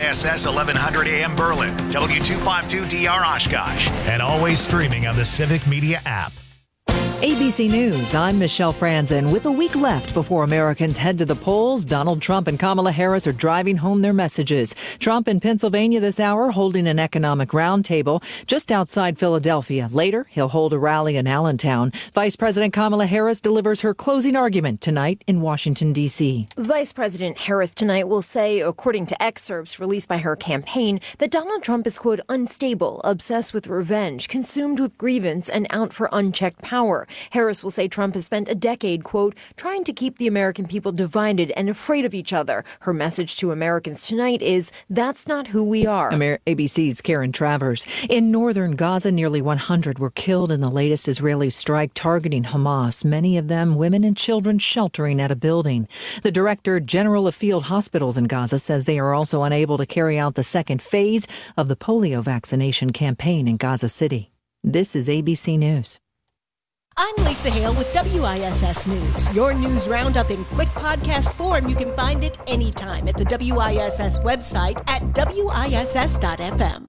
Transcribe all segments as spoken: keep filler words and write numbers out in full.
S S eleven hundred A M Berlin, W two fifty-two D R Oshkosh, and always streaming on the Civic Media app. A B C News, I'm Michelle Franzen. With a week left before Americans head to the polls, Donald Trump and Kamala Harris are driving home their messages. Trump in Pennsylvania this hour holding an economic roundtable just outside Philadelphia. Later, he'll hold a rally in Allentown. Vice President Kamala Harris delivers her closing argument tonight in Washington, D C. Vice President Harris tonight will say, according to excerpts released by her campaign, that Donald Trump is, quote, unstable, obsessed with revenge, consumed with grievance, and out for unchecked power. Harris will say Trump has spent a decade, quote, trying to keep the American people divided and afraid of each other. Her message to Americans tonight is, that's not who we are. Amer- A B C's Karen Travers. In northern Gaza, nearly one hundred were killed in the latest Israeli strike targeting Hamas, many of them women and children sheltering at a building. The director general of field hospitals in Gaza says they are also unable to carry out the second phase of the polio vaccination campaign in Gaza City. This is A B C News. I'm Lisa Hale with W I S S News. Your news roundup in quick podcast form. You can find it anytime at the W I S S website at W I S S dot F M.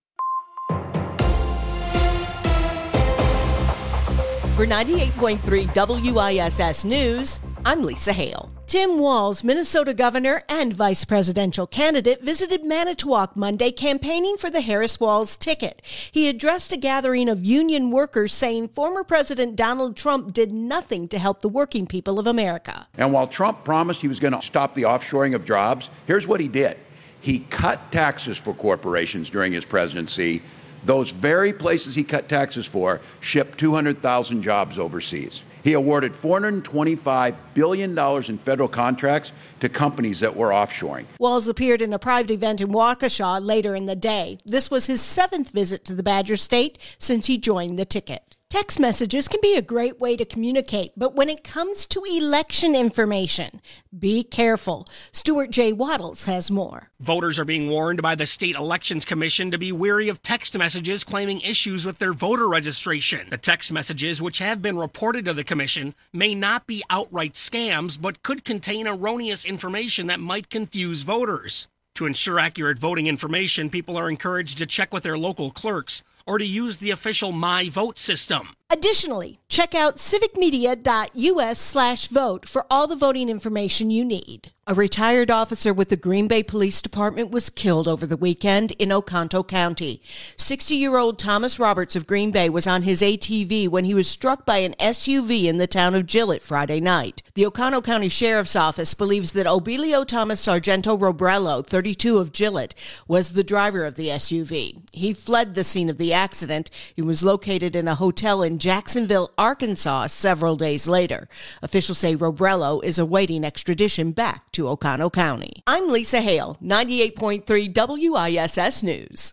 For ninety-eight point three W I S S News, I'm Lisa Hale. Tim Walz, Minnesota governor and vice presidential candidate, visited Manitowoc Monday campaigning for the Harris-Walz ticket. He addressed a gathering of union workers saying former President Donald Trump did nothing to help the working people of America. And while Trump promised he was going to stop the offshoring of jobs, here's what he did. He cut taxes for corporations during his presidency. Those very places he cut taxes for shipped two hundred thousand jobs overseas. He awarded four hundred twenty-five billion dollars in federal contracts to companies that were offshoring. Walz appeared in a private event in Waukesha later in the day. This was his seventh visit to the Badger State since he joined the ticket. Text messages can be a great way to communicate, but when it comes to election information, be careful. Stuart J. Waddles has more. Voters are being warned by the State Elections Commission to be wary of text messages claiming issues with their voter registration. The text messages, which have been reported to the commission, may not be outright scams, but could contain erroneous information that might confuse voters. To ensure accurate voting information, people are encouraged to check with their local clerks or to use the official My Vote system. Additionally, check out civicmedia.us slash vote for all the voting information you need. A retired officer with the Green Bay Police Department was killed over the weekend in Oconto County. sixty-year-old Thomas Roberts of Green Bay was on his A T V when he was struck by an S U V in the town of Gillett Friday night. The Oconto County Sheriff's Office believes that Obilio Thomas Sargento Robrello, thirty-two, of Gillett, was the driver of the S U V. He fled the scene of the accident. He was located in a hotel in Jacksonville, Arkansas, several days later. Officials say Robrello is awaiting extradition back to Oconto County. I'm Lisa Hale, ninety-eight point three W I S S News.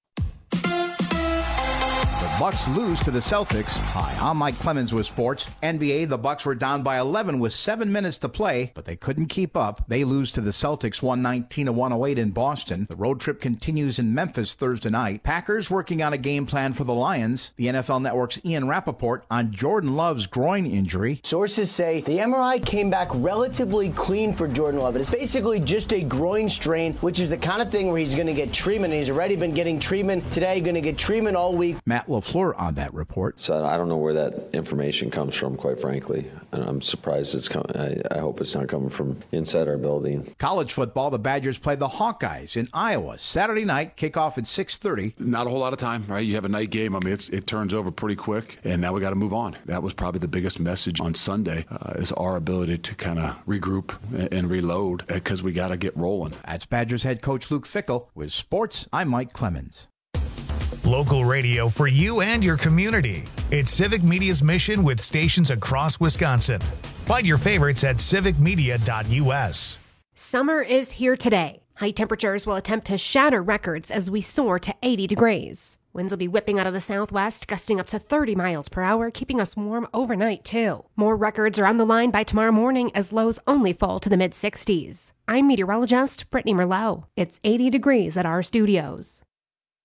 Bucks lose to the Celtics. Hi, I'm Mike Clemens with sports. N B A, the Bucks were down by eleven with seven minutes to play, but they couldn't keep up. They lose to the Celtics one nineteen to one oh eight in Boston. The road trip continues in Memphis Thursday night. Packers working on a game plan for the Lions. The N F L Network's Ian Rappaport on Jordan Love's groin injury. Sources say the M R I came back relatively clean for Jordan Love. It's basically just a groin strain, which is the kind of thing where he's going to get treatment. He's already been getting treatment. Today, going to get treatment all week. Matt LaFleur on that report. So I don't know where that information comes from, quite frankly. And I'm surprised it's coming. I, I hope it's not coming from inside our building. College football, the Badgers play the Hawkeyes in Iowa Saturday night, kickoff at six thirty. Not a whole lot of time, right? You have a night game. I mean, it's, it turns over pretty quick, and now we got to move on. That was probably the biggest message on Sunday, uh, is our ability to kind of regroup and, and reload because we got to get rolling. That's Badgers head coach Luke Fickell. With sports, I'm Mike Clemens. Local radio for you and your community. It's Civic Media's mission with stations across Wisconsin. Find your favorites at civic media dot U S. Summer is here today. High temperatures will attempt to shatter records as we soar to eighty degrees. Winds will be whipping out of the southwest, gusting up to thirty miles per hour, keeping us warm overnight, too. More records are on the line by tomorrow morning as lows only fall to the mid-sixties. I'm meteorologist Brittany Merlot. It's eighty degrees at our studios.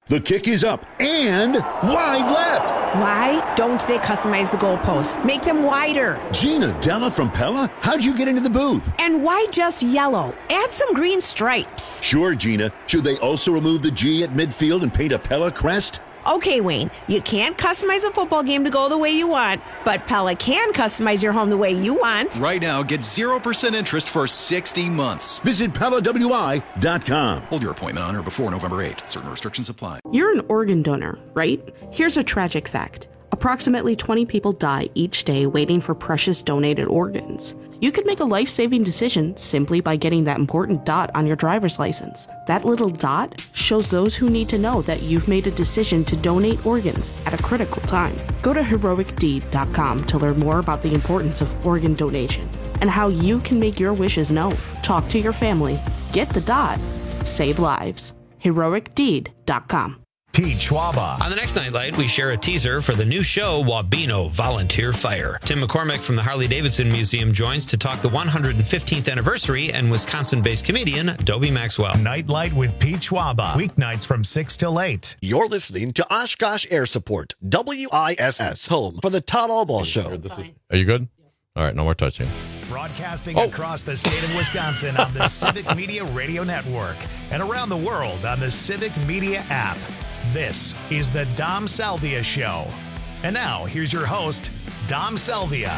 The kick is up and wide left. Why don't they customize the goalposts? Make them wider. Gina Della from Pella, how'd you get into the booth? And why just yellow? Add some green stripes. Sure, Gina. Should they also remove the G at midfield and paint a Pella crest? Okay, Wayne, you can't customize a football game to go the way you want, but Pella can customize your home the way you want. Right now, get zero percent interest for sixty months. Visit Pella W I dot com. Hold your appointment on or before November eighth. Certain restrictions apply. You're an organ donor, right? Here's a tragic fact. Approximately twenty people die each day waiting for precious donated organs. You could make a life-saving decision simply by getting that important dot on your driver's license. That little dot shows those who need to know that you've made a decision to donate organs at a critical time. Go to heroic deed dot com to learn more about the importance of organ donation and how you can make your wishes known. Talk to your family. Get the dot. Save lives. heroic deed dot com. Pete Schwaba. On the next Nightlight, we share a teaser for the new show, Wabeno Volunteer Fire. Tim McCormick from the Harley-Davidson Museum joins to talk the one hundred fifteenth anniversary and Wisconsin-based comedian Dobie Maxwell. Nightlight with Pete Schwaba. Weeknights from six till eight. You're listening to Oshkosh Air Support, W I S S, home for the Todd Allball Show. Are you good? All right, no more touching. Broadcasting oh. across the state of Wisconsin on the Civic Media Radio Network and around the world on the Civic Media app. This is the Dom Salvia Show. And now, here's your host, Dom Salvia.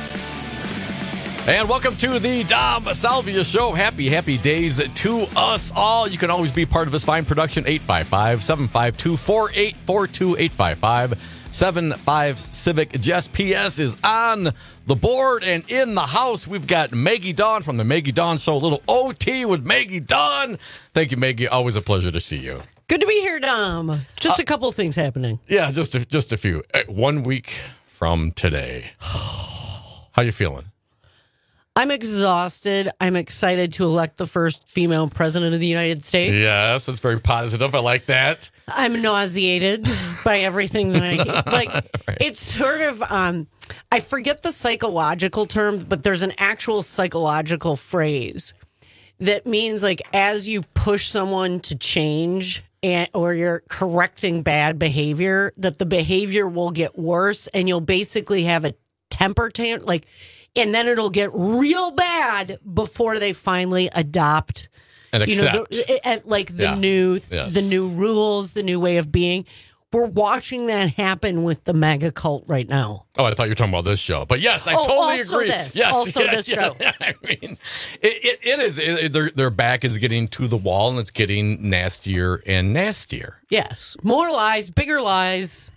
And welcome to the Dom Salvia Show. Happy, happy days to us all. You can always be part of this fine production. eight five five, seven five two, four eight four two, eight five five, seven five Civic. Jess P S is on the board, and in the house, we've got Maggie Dawn from the Maggie Dawn Show. A little O T with Maggie Dawn. Thank you, Maggie. Always a pleasure to see you. Good to be here, Dom. Just uh, a couple of things happening. Yeah, just a, just a few. One week from today. How you feeling? I'm exhausted. I'm excited to elect the first female president of the United States. Yes, that's very positive. I like that. I'm nauseated by everything that I like. Right. It's sort of um, I forget the psychological term, but there's an actual psychological phrase that means like as you push someone to change. And, or you're correcting bad behavior, that the behavior will get worse and you'll basically have a temper tantrum, like, and then it'll get real bad before they finally adopt and accept, you know, the, like the yeah. new, yes. the new rules, the new way of being. We're watching that happen with the MAGA cult right now. Oh, I thought you were talking about this show. But yes, I oh, totally also agree. This, yes, also yeah, this yeah, show. Yeah, I mean, it, it, it is. It, their, their back is getting to the wall, and it's getting nastier and nastier. Yes. More lies, bigger lies.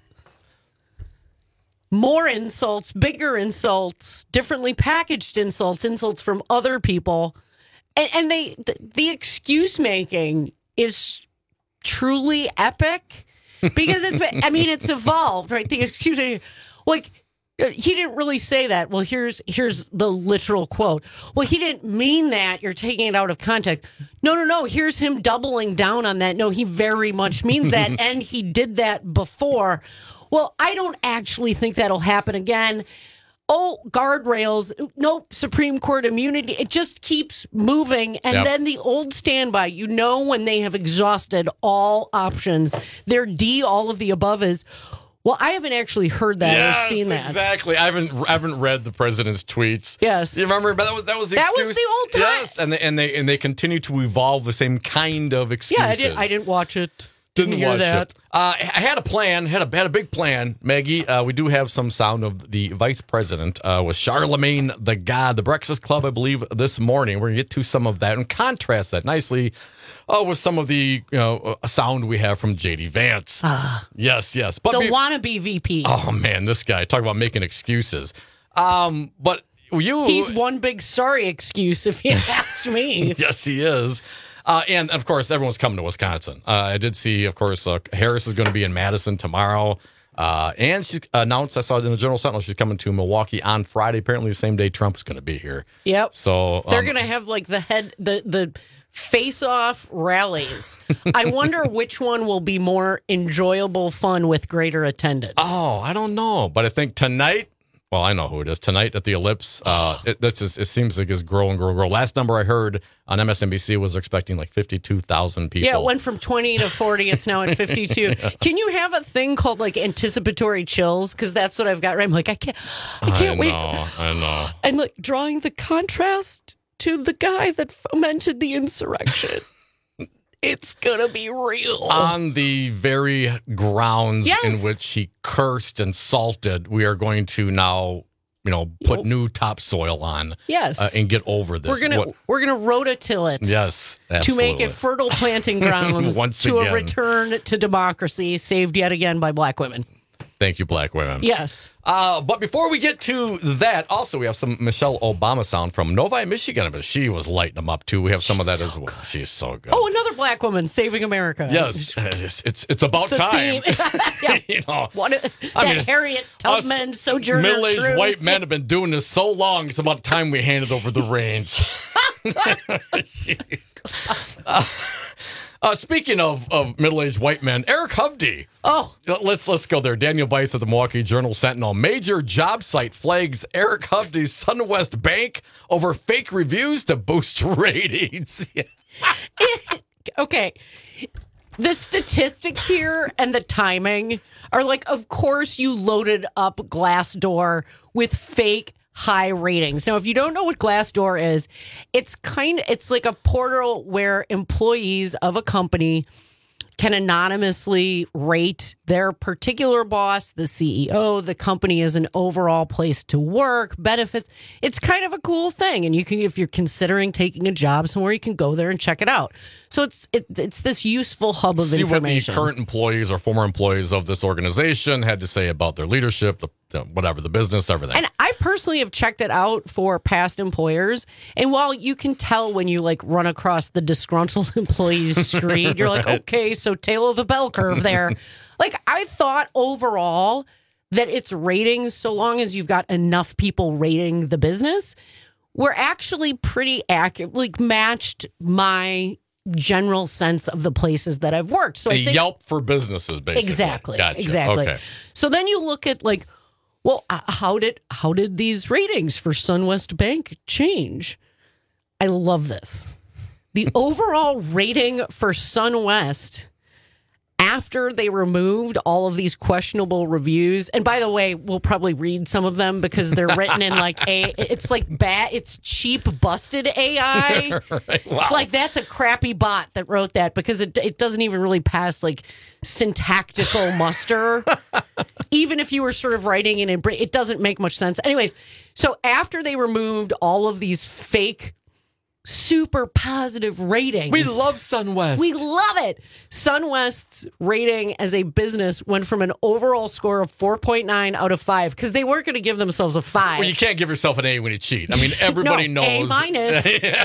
More insults, bigger insults, differently packaged insults, insults from other people. And, and they the, the excuse making is truly epic. Because it's, I mean, it's evolved, right? The excuse, like, he didn't really say that. Well, here's here's the literal quote. Well, he didn't mean that. You're taking it out of context. No, no, no. Here's him doubling down on that. No, he very much means that. And he did that before. Well, I don't actually think that'll happen again. Oh, guardrails. Nope. Supreme Court immunity. It just keeps moving. And yep. then the old standby, you know, when they have exhausted all options, their D, all of the above is, well, I haven't actually heard that yes, or seen that. Exactly. I haven't I haven't read the president's tweets. Yes. You remember? But that was that was the that excuse. was the old time. Yes. And they, and they and they continue to evolve the same kind of excuses. Yeah, I, did, I didn't watch it. Didn't, Didn't hear watch that. it. Uh, I had a plan, had a had a big plan, Maggie. Uh, we do have some sound of the vice president uh, with Charlemagne the God, the Breakfast Club, I believe, this morning. We're going to get to some of that and contrast that nicely uh, with some of the you know uh, sound we have from J D Vance. Ah, yes, yes. But the be- wannabe V P. Oh, man, this guy. Talk about making excuses. Um, but you... He's one big sorry excuse, if you asked me. Yes, he is. Uh, and, of course, everyone's coming to Wisconsin. Uh, I did see, of course, uh, Harris is going to be in Madison tomorrow. Uh, and she's announced, I saw it in the General Sentinel, she's coming to Milwaukee on Friday, apparently the same day Trump is going to be here. Yep. So um, they're going to have, like, the head, the, the face-off rallies. I wonder which one will be more enjoyable fun with greater attendance. Oh, I don't know. But I think tonight, Well, I know who it is. Tonight at the Ellipse, uh, it, that's just, it seems like it's growing, growing, growing. Last number I heard on M S N B C was expecting like fifty-two thousand people. Yeah, it went from twenty to forty. It's now at fifty-two. Yeah. Can you have a thing called like anticipatory chills? Because that's what I've got. Right? I'm like, I can't, I can't I wait. know, I know. And like drawing the contrast to the guy that fomented the insurrection. It's going to be real. On the very grounds yes. in which he cursed and salted, we are going to now, you know, put new topsoil on. Yes. Uh, and get over this. We're going to we're going to rototill it. Yes, absolutely. To make it fertile planting grounds Once to again. a return to democracy saved yet again by black women. Thank you, black women. Yes. Uh, but before we get to that, also we have some Michelle Obama sound from Novi, Michigan, but she was lighting them up too. We have some She's of that so as well. good. She's so good. Oh, another black woman saving America. Yes, it's it's, it's about It's a time. theme. Yeah. You know, What a, I that mean, Harriet Tubman sojourner middle-aged truth. white men have been doing this so long. It's about time we handed over the reins. uh, uh, speaking of, of middle-aged white men, Eric Hovde. Oh, let's let's go there. Daniel Bice of the Milwaukee Journal Sentinel. Major job site flags Eric Hovde's SunWest Bank over fake reviews to boost ratings. Okay. The statistics here and the timing are like, of course, you loaded up Glassdoor with fake high ratings. Now, if you don't know what Glassdoor is, it's kind of, it's like a portal where employees of a company can anonymously rate their particular boss, the C E O, the company as an overall place to work, benefits. It's kind of a cool thing. And you can, if you're considering taking a job somewhere, you can go there and check it out. So it's it, it's this useful hub of See information. what the current employees or former employees of this organization had to say about their leadership, the, the whatever, the business, everything. And I personally have checked it out for past employers. And while you can tell when you like run across the disgruntled employees screen, you're like, Right. okay, so tail of the bell curve there. Like I thought overall that its ratings, so long as you've got enough people rating the business, were actually pretty accurate, like matched my general sense of the places that I've worked. So a I think, Yelp for businesses, basically. Exactly. Gotcha. Exactly. Okay. So then you look at like, well, uh, how did how did these ratings for SunWest Bank change? I love this. The overall rating for SunWest after they removed all of these questionable reviews, and by the way, we'll probably read some of them because they're written in like a, it's like bad, it's cheap, busted A I. Right. Wow. It's like that's a crappy bot that wrote that because it it doesn't even really pass like syntactical muster. Even if you were sort of writing it in, it doesn't make much sense. Anyways, so after they removed all of these fake super positive ratings. We love SunWest. We love it. SunWest's rating as a business went from an overall score of four point nine out of five because they weren't going to give themselves a five. Well, you can't give yourself an A when you cheat. I mean, everybody no, knows. A minus.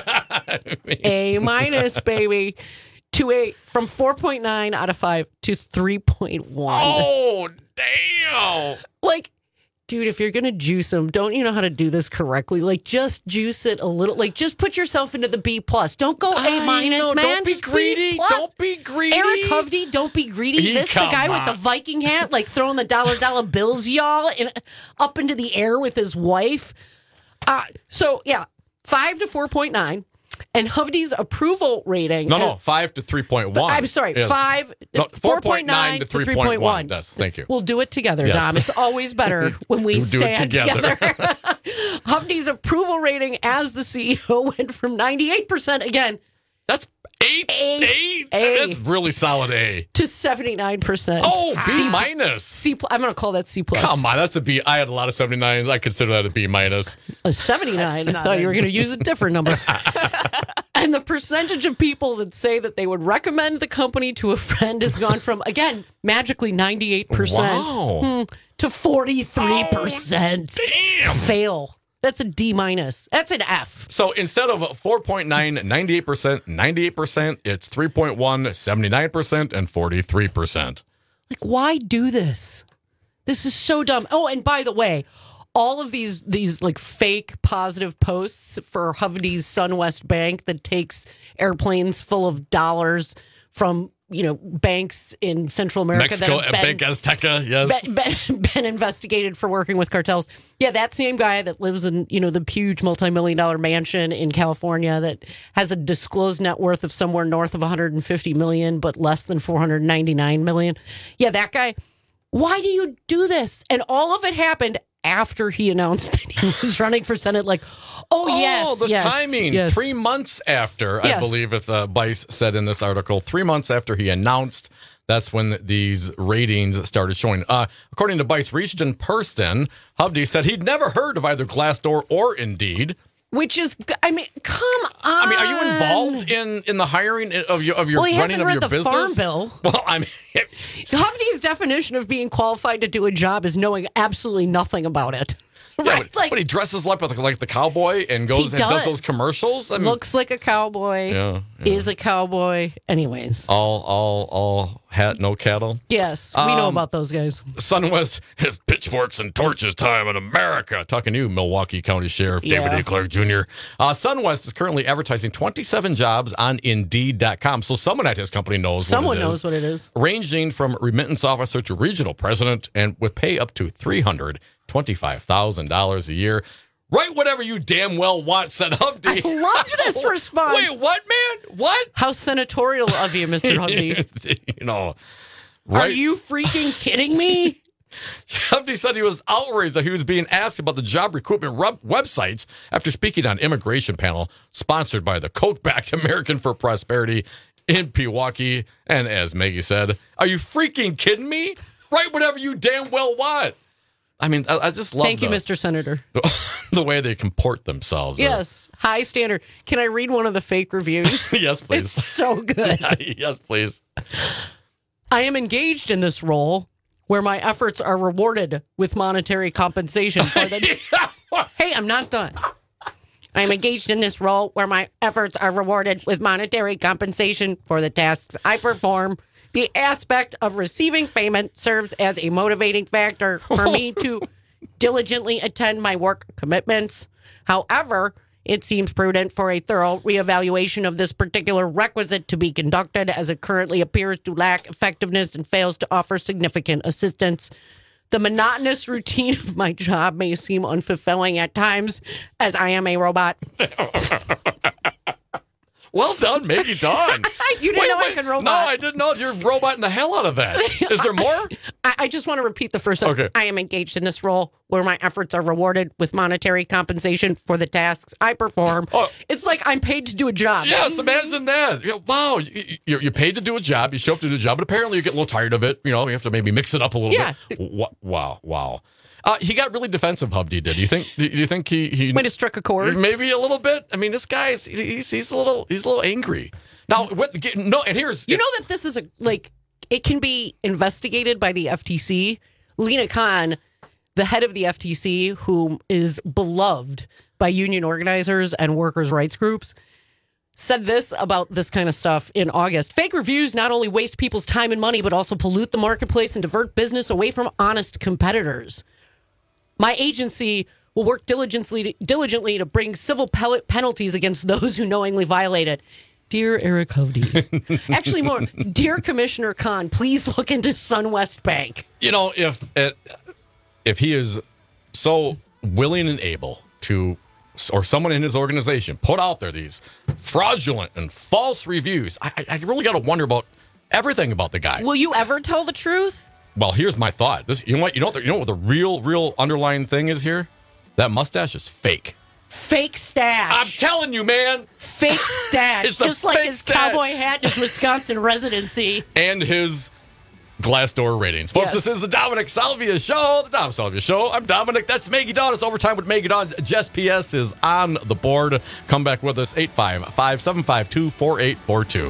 A minus, baby. To a from four point nine out of five to three point one. Oh, damn. Like, dude, if you're going to juice them, don't you know how to do this correctly? Like, just juice it a little. Like, just put yourself into the B plus. Don't go A minus, know, man. don't be Just greedy. B plus. Don't be greedy. Eric Hovde, don't be greedy. He this the come guy on. with the Viking hat, like throwing the dollar dollar bills, y'all, in, up into the air with his wife. Uh, so, yeah, five to four point nine. And Hovde's approval rating. No, no, has- five to three point one. I'm sorry, Yes. five, No, four point nine to to three three point point one. one. Yes, thank you. We'll do it together, Yes. Dom. It's always better when we We'll do it stand together. together. Hovde's approval rating as the C E O went from ninety-eight percent again. That's eight. A, Eight. A. That's really solid A. To seventy-nine percent. Oh, B minus. C plus. I'm going to call that C plus. Come on, that's a B. I had a lot of seventy-nines. I consider that a B minus. A seventy-nine. That's I thought you were nothing. going to use a different number. And the percentage of people that say that they would recommend the company to a friend has gone from, again, magically ninety-eight percent Wow. hmm, to forty-three percent. Oh, damn. Fail. That's a D minus. That's an F. So instead of four point nine, ninety-eight percent, ninety-eight percent, it's three point one, seventy-nine percent, and forty-three percent. Like, why do this? This is so dumb. Oh, and by the way, all of these these like fake positive posts for Hovde's SunWest Bank that takes airplanes full of dollars from you know, banks in Central America Mexico, that have been, Bank Azteca, yes. been, been, been investigated for working with cartels. Yeah, that same guy that lives in, you know, the huge multi-million dollar mansion in California that has a disclosed net worth of somewhere north of one hundred fifty million, but less than four hundred ninety-nine million. Yeah, that guy. Why do you do this? And all of it happened after he announced that he was running for Senate. Like, oh, oh yes, the yes, timing. yes. Three months after, Yes. I believe, if uh, Bice said in this article, three months after he announced, that's when these ratings started showing. Uh, according to Bice, Regent Purston, Hovde said he'd never heard of either Glassdoor or Indeed. Which is, I mean, come on. I mean, are you involved in, in the hiring of your of your Well, he running hasn't of read your the business? Farm Bill. Well, I mean, Hovde's definition of being qualified to do a job is knowing absolutely nothing about it. yeah, Right? but, Like, but he dresses up like, like the cowboy and goes He and does does. those commercials. I mean, looks like a cowboy. Yeah, yeah. Is a cowboy. Anyways. all all all hat, no cattle. Yes, we know Um, about those guys. SunWest has pitchforks and torches time in America. Talking to you, Milwaukee County Sheriff David Yeah. A. Clark Junior Uh, SunWest is currently advertising twenty-seven jobs on Indeed dot com. So someone at his company knows Someone what it is. knows what it is. Ranging from remittance officer to regional president, and with pay up to three hundred twenty-five thousand dollars a year. Write whatever you damn well want, said Hovde. I loved this response. Wait, what, man? What? How senatorial of you, Mister Hovde. you know, Are right? you freaking kidding me? Hovde said he was outraged that he was being asked about the job recruitment rub- websites after speaking on immigration panel sponsored by the Coke-backed American for Prosperity in Pewaukee. And as Maggie said, are you freaking kidding me? Write whatever you damn well want. I mean, I, I just love Thank you, the, Mister Senator. the way they comport themselves. Yes, high standard. Can I read one of the fake reviews? Yes, please. It's so good. Yes, please. I am engaged in this role where my efforts are rewarded with monetary compensation for the. Hey, I'm not done. I am engaged in this role where my efforts are rewarded with monetary compensation for the tasks I perform. The aspect of receiving payment serves as a motivating factor for me to diligently attend my work commitments. However, it seems prudent for a thorough reevaluation of this particular requisite to be conducted, as it currently appears to lack effectiveness and fails to offer significant assistance. The monotonous routine of my job may seem unfulfilling at times, as I am a robot. Well done, Maggie Dawn. You didn't Wait, know wait. I could robot. No, I didn't know. You're roboting the hell out of that. Is there more? I, I just want to repeat the first sentence. Okay. I am engaged in this role where my efforts are rewarded with monetary compensation for the tasks I perform. Oh. It's like I'm paid to do a job. Yes, imagine that. You know, wow, you- you're, you're paid to do a job. You show up to do a job, but apparently you get a little tired of it. You know, you have to maybe mix it up a little Yeah. bit. Wa- Wow, wow. Uh, he got really defensive, Hovde did. Do you think? Do you think he he Might have struck a chord. Maybe a little bit. I mean, this guy's he's he's a little he's a little angry. Now, what? No, and here's You know that this is a, like, it can be investigated by the F T C. Lena Khan, the head of the F T C, who is beloved by union organizers and workers' rights groups, said this about this kind of stuff in August. Fake reviews not only waste people's time and money, but also pollute the marketplace and divert business away from honest competitors. My agency will work diligently, diligently to bring civil pel- penalties against those who knowingly violate it. Dear Eric Hovde. Actually, more, dear Commissioner Khan, please look into SunWest Bank. You know, if it, if he is so willing and able to, or someone in his organization put out there these fraudulent and false reviews, I, I really got to wonder about everything about the guy. Will you ever tell the truth? Well, here's my thought. This, you know what? You know what? The, you know what the real, real underlying thing is here? That mustache is fake. Fake stash. I'm telling you, man. Fake stash. It's a Just like fake his stash. cowboy hat and his Wisconsin residency. And his Glassdoor ratings. Folks, Yes. this is the Dominic Salvia Show. The Dom Salvia Show. I'm Dominic. That's Maggie Dawn. It's Overtime with Maggie Dawn. Jess P S is on the board. Come back with us. eight five five, seven five two, four eight four two.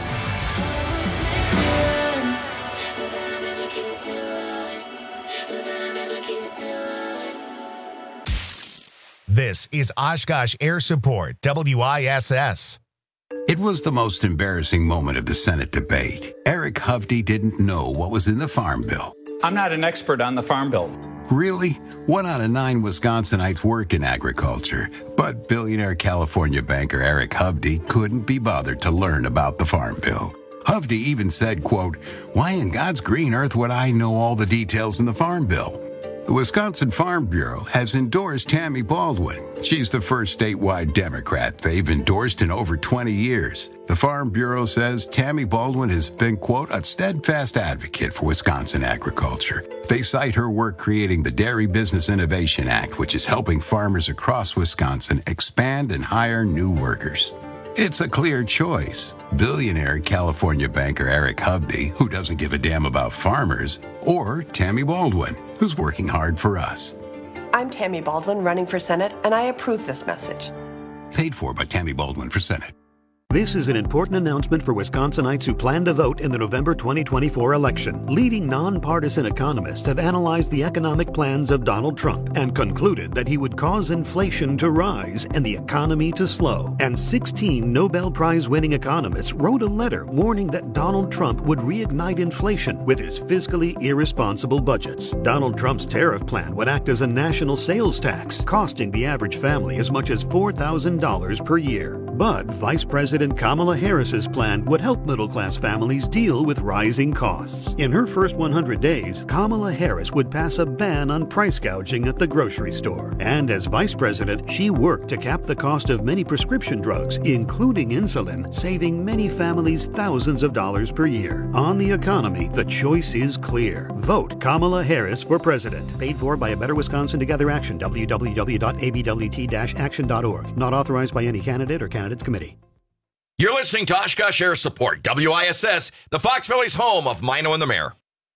This is Oshkosh Air Support, W I S S. It was the most embarrassing moment of the Senate debate. Eric Hovde didn't know what was in the Farm Bill. I'm not an expert on the Farm Bill. Really? One out of nine Wisconsinites work in agriculture, but billionaire California banker Eric Hovde couldn't be bothered to learn about the Farm Bill. Hovde even said, quote, "Why in God's green earth would I know all the details in the Farm Bill?" The Wisconsin Farm Bureau has endorsed Tammy Baldwin. She's the first statewide Democrat they've endorsed in over twenty years. The Farm Bureau says Tammy Baldwin has been, quote, "a steadfast advocate for Wisconsin agriculture." They cite her work creating the Dairy Business Innovation Act, which is helping farmers across Wisconsin expand and hire new workers. It's a clear choice. Billionaire California banker Eric Hovde, who doesn't give a damn about farmers, or Tammy Baldwin, who's working hard for us. I'm Tammy Baldwin, running for Senate, and I approve this message. Paid for by Tammy Baldwin for Senate. This is an important announcement for Wisconsinites who plan to vote in the November twenty twenty-four election. Leading nonpartisan economists have analyzed the economic plans of Donald Trump and concluded that he would cause inflation to rise and the economy to slow. And sixteen Nobel Prize-winning economists wrote a letter warning that Donald Trump would reignite inflation with his fiscally irresponsible budgets. Donald Trump's tariff plan would act as a national sales tax, costing the average family as much as four thousand dollars per year. But Vice President Kamala Harris's plan would help middle-class families deal with rising costs. In her first one hundred days, Kamala Harris would pass a ban on price gouging at the grocery store. And as vice president, she worked to cap the cost of many prescription drugs, including insulin, saving many families thousands of dollars per year. On the economy, the choice is clear. Vote Kamala Harris for president. Paid for by A Better Wisconsin Together Action, w w w dot a b w t dash action dot org. Not authorized by any candidate or candidates committee. You're listening to Oshkosh Air Support, W I S S, the Fox Valley's home of Mino and the Mayor.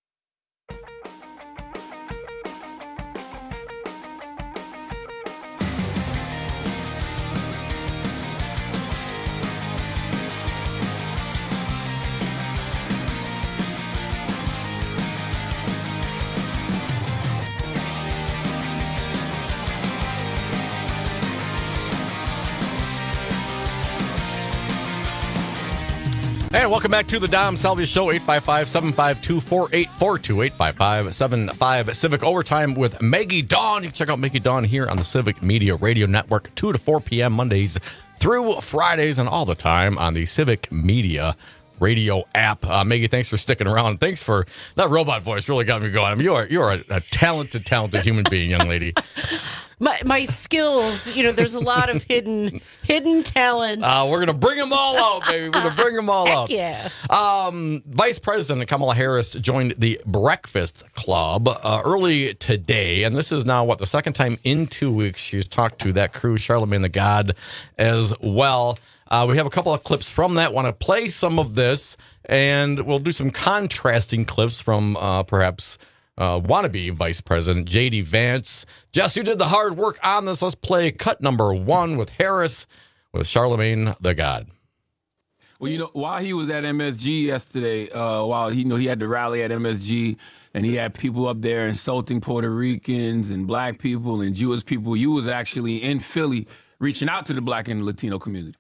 And welcome back to the Dom Salvia Show, eight five five, seven five two, four eight four two, eight five five, seven five Civic Overtime with Maggie Dawn. You can check out Maggie Dawn here on the Civic Media Radio Network, two to four p.m. Mondays through Fridays, and all the time on the Civic Media Radio app. Uh, Maggie, thanks for sticking around. Thanks for that robot voice. Really got me going. I mean, you are you are a, a talented, talented human being, young lady. My my skills, you know, there's a lot of hidden hidden talents. Uh, we're gonna bring them all out, baby. We're gonna bring them all Heck out. Yeah. Um, Vice President Kamala Harris joined the Breakfast Club uh, early today, and this is now what the second time in two weeks she's talked to that crew, Charlamagne the God, as well. Uh, we have a couple of clips from that. Want to play some of this, and we'll do some contrasting clips from uh, perhaps. Uh, wannabe Vice President J D Vance. Jess, you did the hard work on this. Let's play cut number one with Harris, with Charlamagne the God. Well, you know, while he was at M S G yesterday, uh, while he you know he had the rally at M S G, and he had people up there insulting Puerto Ricans and black people and Jewish people, you was actually in Philly reaching out to the black and Latino community.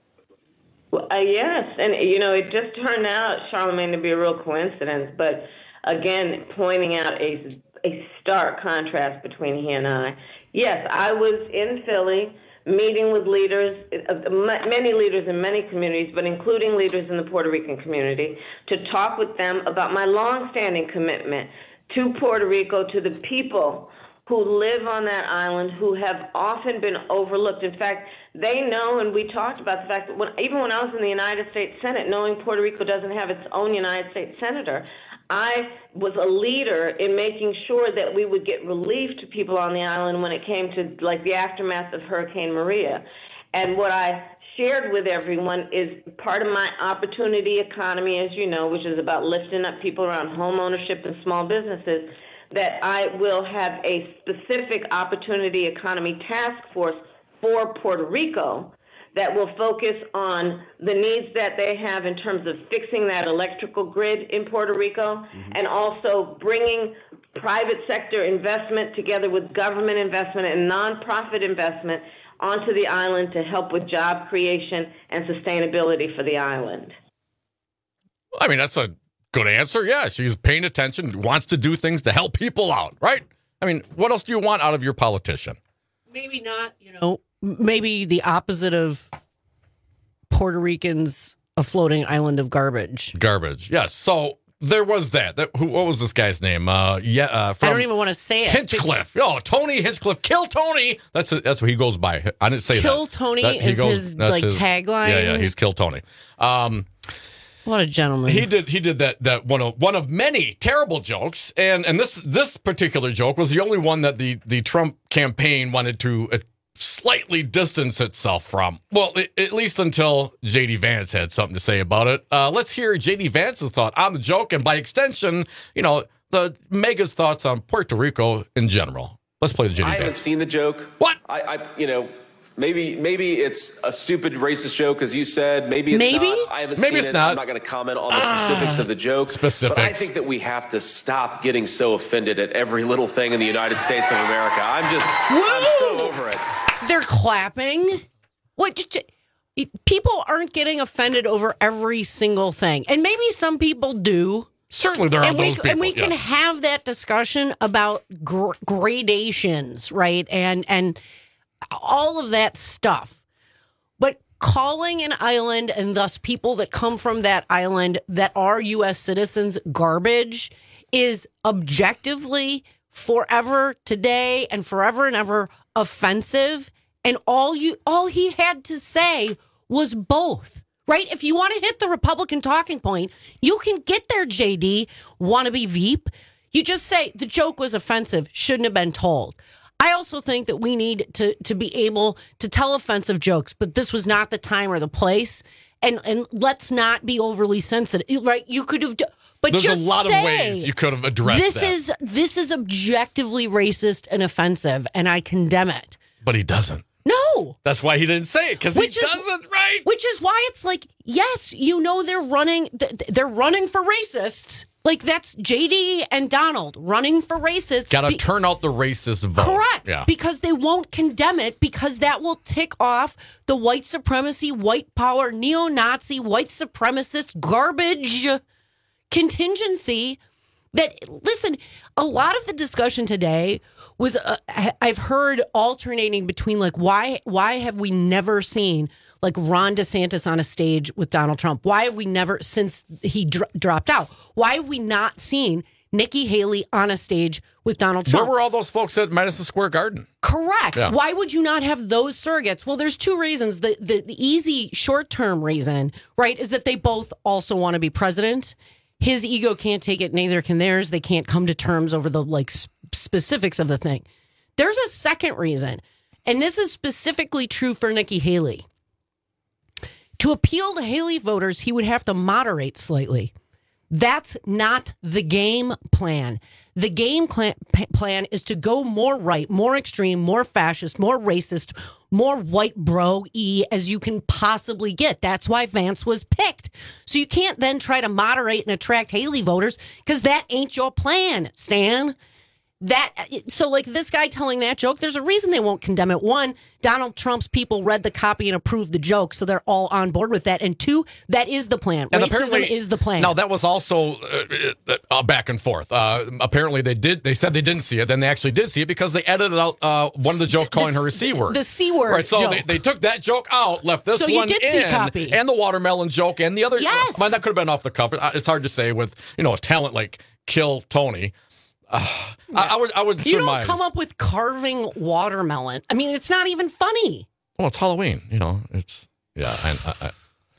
Well, uh, yes, and you know, it just turned out, Charlamagne, to be a real coincidence, but again, pointing out a, a stark contrast between he and I. Yes, I was in Philly meeting with leaders, many leaders in many communities, but including leaders in the Puerto Rican community, to talk with them about my longstanding commitment to Puerto Rico, to the people who live on that island, who have often been overlooked. In fact, they know, and we talked about the fact that when, even when I was in the United States Senate, knowing Puerto Rico doesn't have its own United States senator, I was a leader in making sure that we would get relief to people on the island when it came to like the aftermath of Hurricane Maria. And what I shared with everyone is part of my opportunity economy, as you know, which is about lifting up people around home ownership and small businesses, that I will have a specific opportunity economy task force for Puerto Rico that will focus on the needs that they have in terms of fixing that electrical grid in Puerto Rico, mm-hmm. and also bringing private sector investment together with government investment and nonprofit investment onto the island to help with job creation and sustainability for the island. I mean, that's a good answer. Yeah, she's paying attention, wants to do things to help people out, right? I mean, what else do you want out of your politician? Maybe not, you know, maybe the opposite of Puerto Ricans a floating island of garbage. Garbage. Yes. So there was that. that who, what was this guy's name? Uh, yeah. Uh, from I don't even want to say it. Hinchcliffe. Oh, Tony Hinchcliffe. Kill Tony. That's a, that's what he goes by. I didn't say Kill that. Tony that, is goes, his like his, tagline. Yeah, yeah. He's Kill Tony. Um, what a gentleman. He did. He did that. That one of one of many terrible jokes, and and this this particular joke was the only one that the the Trump campaign wanted to uh, slightly distance itself from. Well, it, at least until J D Vance had something to say about it. Uh, let's hear J D Vance's thought on the joke, and by extension, you know, the Mega's thoughts on Puerto Rico in general. Let's play the J D I Vance. haven't seen the joke. What? I, I you know. Maybe maybe it's a stupid racist joke, as you said. Maybe it's Maybe? not. I haven't Maybe seen it's it. not. I'm not going to comment on the specifics of the joke. Specifics. But I think that we have to stop getting so offended at every little thing in the United States of America. I'm just, I'm so over it. They're clapping. What? Just, people aren't getting offended over every single thing, and maybe some people do. Certainly, there are and we, those people. And we yeah. can have that discussion about gr- gradations, right? And and all of that stuff. But calling an island and thus people that come from that island that are U S citizens garbage is objectively forever today and forever and ever offensive. And all you all he had to say was both. Right? If you want to hit the Republican talking point, you can get there, J D. Wannabe Veep. You just say the joke was offensive, shouldn't have been told. I also think that we need to to be able to tell offensive jokes, but this was not the time or the place. And and let's not be overly sensitive, right? You could have, but There's just a lot say, of ways you could have addressed this that. This is this is objectively racist and offensive, and I condemn it. But he doesn't. No. That's why he didn't say it, because he doesn't, right? Which is why it's like, yes, you know they're running, they're running for racists. Like, that's J D and Donald running for racists. Got to be- turn out the racist vote. Correct. Yeah. Because they won't condemn it, because that will tick off the white supremacy, white power, neo-Nazi, white supremacist garbage contingency that, listen, a lot of the discussion today was, uh, I've heard alternating between like, why, why have we never seen like Ron DeSantis on a stage with Donald Trump? Why have we never, since he dro- dropped out, why have we not seen Nikki Haley on a stage with Donald Trump? Where were all those folks at Madison Square Garden? Correct. Yeah. Why would you not have those surrogates? Well, there's two reasons. The, the, the easy short-term reason, right, is that they both also want to be president. His ego can't take it, neither can theirs. They can't come to terms over the like sp- specifics of the thing. There's a second reason, and this is specifically true for Nikki Haley. To appeal to Haley voters, he would have to moderate slightly. That's not the game plan. The game cl- plan is to go more right, more extreme, more fascist, more racist, more white bro-y as you can possibly get. That's why Vance was picked. So you can't then try to moderate and attract Haley voters, because that ain't your plan, Stan. That so like this guy telling that joke, there's a reason they won't condemn it. One, Donald Trump's people read the copy and approved the joke, so they're all on board with that. And two, that is the plan. And Racism apparently, is the plan. No, that was also uh, uh, back and forth. Uh, apparently, they did. They said they didn't see it, then they actually did see it because they edited out uh, one of the jokes calling the, her a c word. The c word. Right. So joke. they, they took that joke out, left this So you one did in, see copy. and the watermelon joke, and the other. Yes. Well, that could have been off the cuff. It's hard to say with you know a talent like Kill Tony. Uh, I, I would. I would. You surmise. don't come up with carving watermelon. I mean, it's not even funny. Well, it's Halloween. You know, it's yeah. I, I, I,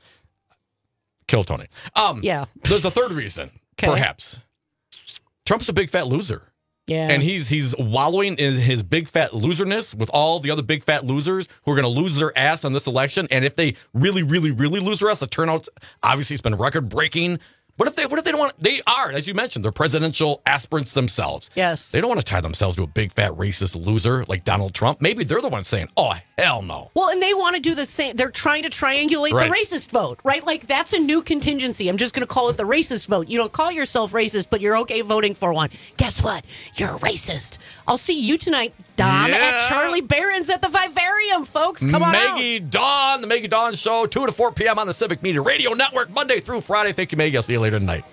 Kill Tony. Um, yeah. There's a third reason, Okay. perhaps. Trump's a big fat loser. Yeah. And he's he's wallowing in his big fat loserness with all the other big fat losers who are going to lose their ass on this election. And if they really, really, really lose their ass, the turnout's obviously it's been record breaking. What if they what if they don't want they are, as you mentioned, they're presidential aspirants themselves. Yes. They don't want to tie themselves to a big fat racist loser like Donald Trump. Maybe they're the ones saying, oh hell no. Well, and they want to do the same. They're trying to triangulate Right. the racist vote, right? Like, that's a new contingency. I'm just going to call it the racist vote. You don't call yourself racist, but you're okay voting for one. Guess what? You're a racist. I'll see you tonight, Dom, Yeah. at Charlie Barron's at the Vivarium, folks. Come on out. Maggie Dawn, the Maggie Dawn Show, two to four p.m. on the Civic Media Radio Network, Monday through Friday. Thank you, Maggie. I'll see you later tonight.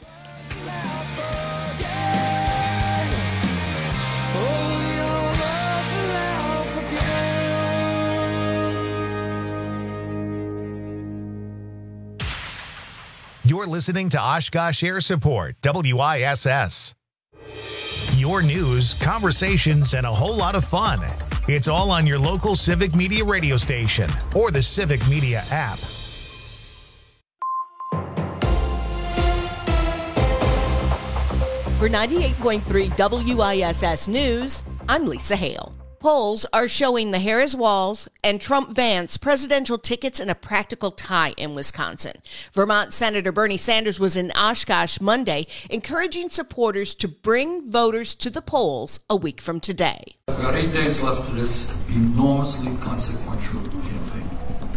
You're listening to Oshkosh Air Support, W I S S. Your news, conversations, and a whole lot of fun. It's all on your local Civic Media radio station or the Civic Media app. For ninety-eight point three W I S S News, I'm Lisa Hale. Polls are showing the Harris-Walz and Trump-Vance presidential tickets in a practical tie in Wisconsin. Vermont Senator Bernie Sanders was in Oshkosh Monday, encouraging supporters to bring voters to the polls a week from today. We've got eight days left of this enormously consequential campaign.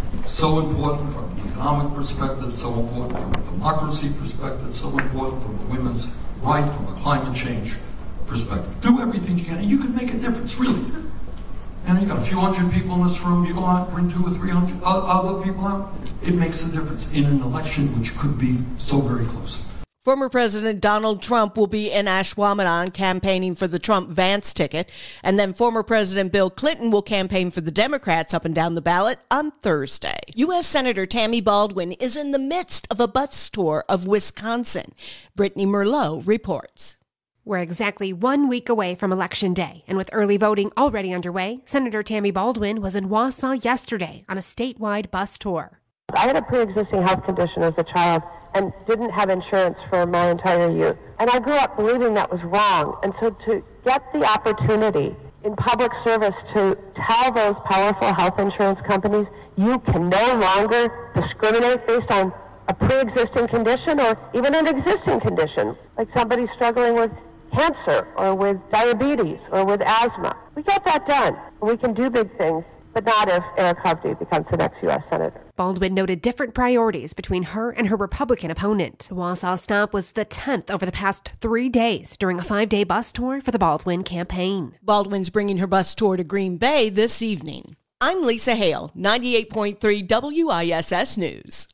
So important from an economic perspective, so important from a democracy perspective, so important from a women's right, from a climate change perspective. Do everything you can, and you can make a difference, really. And you got a few hundred people in this room, you go out, bring two or three hundred other people out, it makes a difference in an election which could be so very close. Former President Donald Trump will be in Ashwaubenon campaigning for the Trump-Vance ticket, and then former President Bill Clinton will campaign for the Democrats up and down the ballot on Thursday. U S Senator Tammy Baldwin is in the midst of a bus tour of Wisconsin. Brittany Merlot reports. We're exactly one week away from Election Day, and with early voting already underway, Senator Tammy Baldwin was in Wausau yesterday on a statewide bus tour. I had a pre-existing health condition as a child and didn't have insurance for my entire youth. And I grew up believing that was wrong. And so to get the opportunity in public service to tell those powerful health insurance companies, you can no longer discriminate based on a pre-existing condition or even an existing condition, like somebody struggling with cancer or with diabetes or with asthma. We get that done. We can do big things, but not if Eric Hovde becomes the next U S Senator. Baldwin noted different priorities between her and her Republican opponent. The Wausau stop was the tenth over the past three days during a five-day bus tour for the Baldwin campaign. Baldwin's bringing her bus tour to Green Bay this evening. I'm Lisa Hale, ninety-eight point three W I S S News.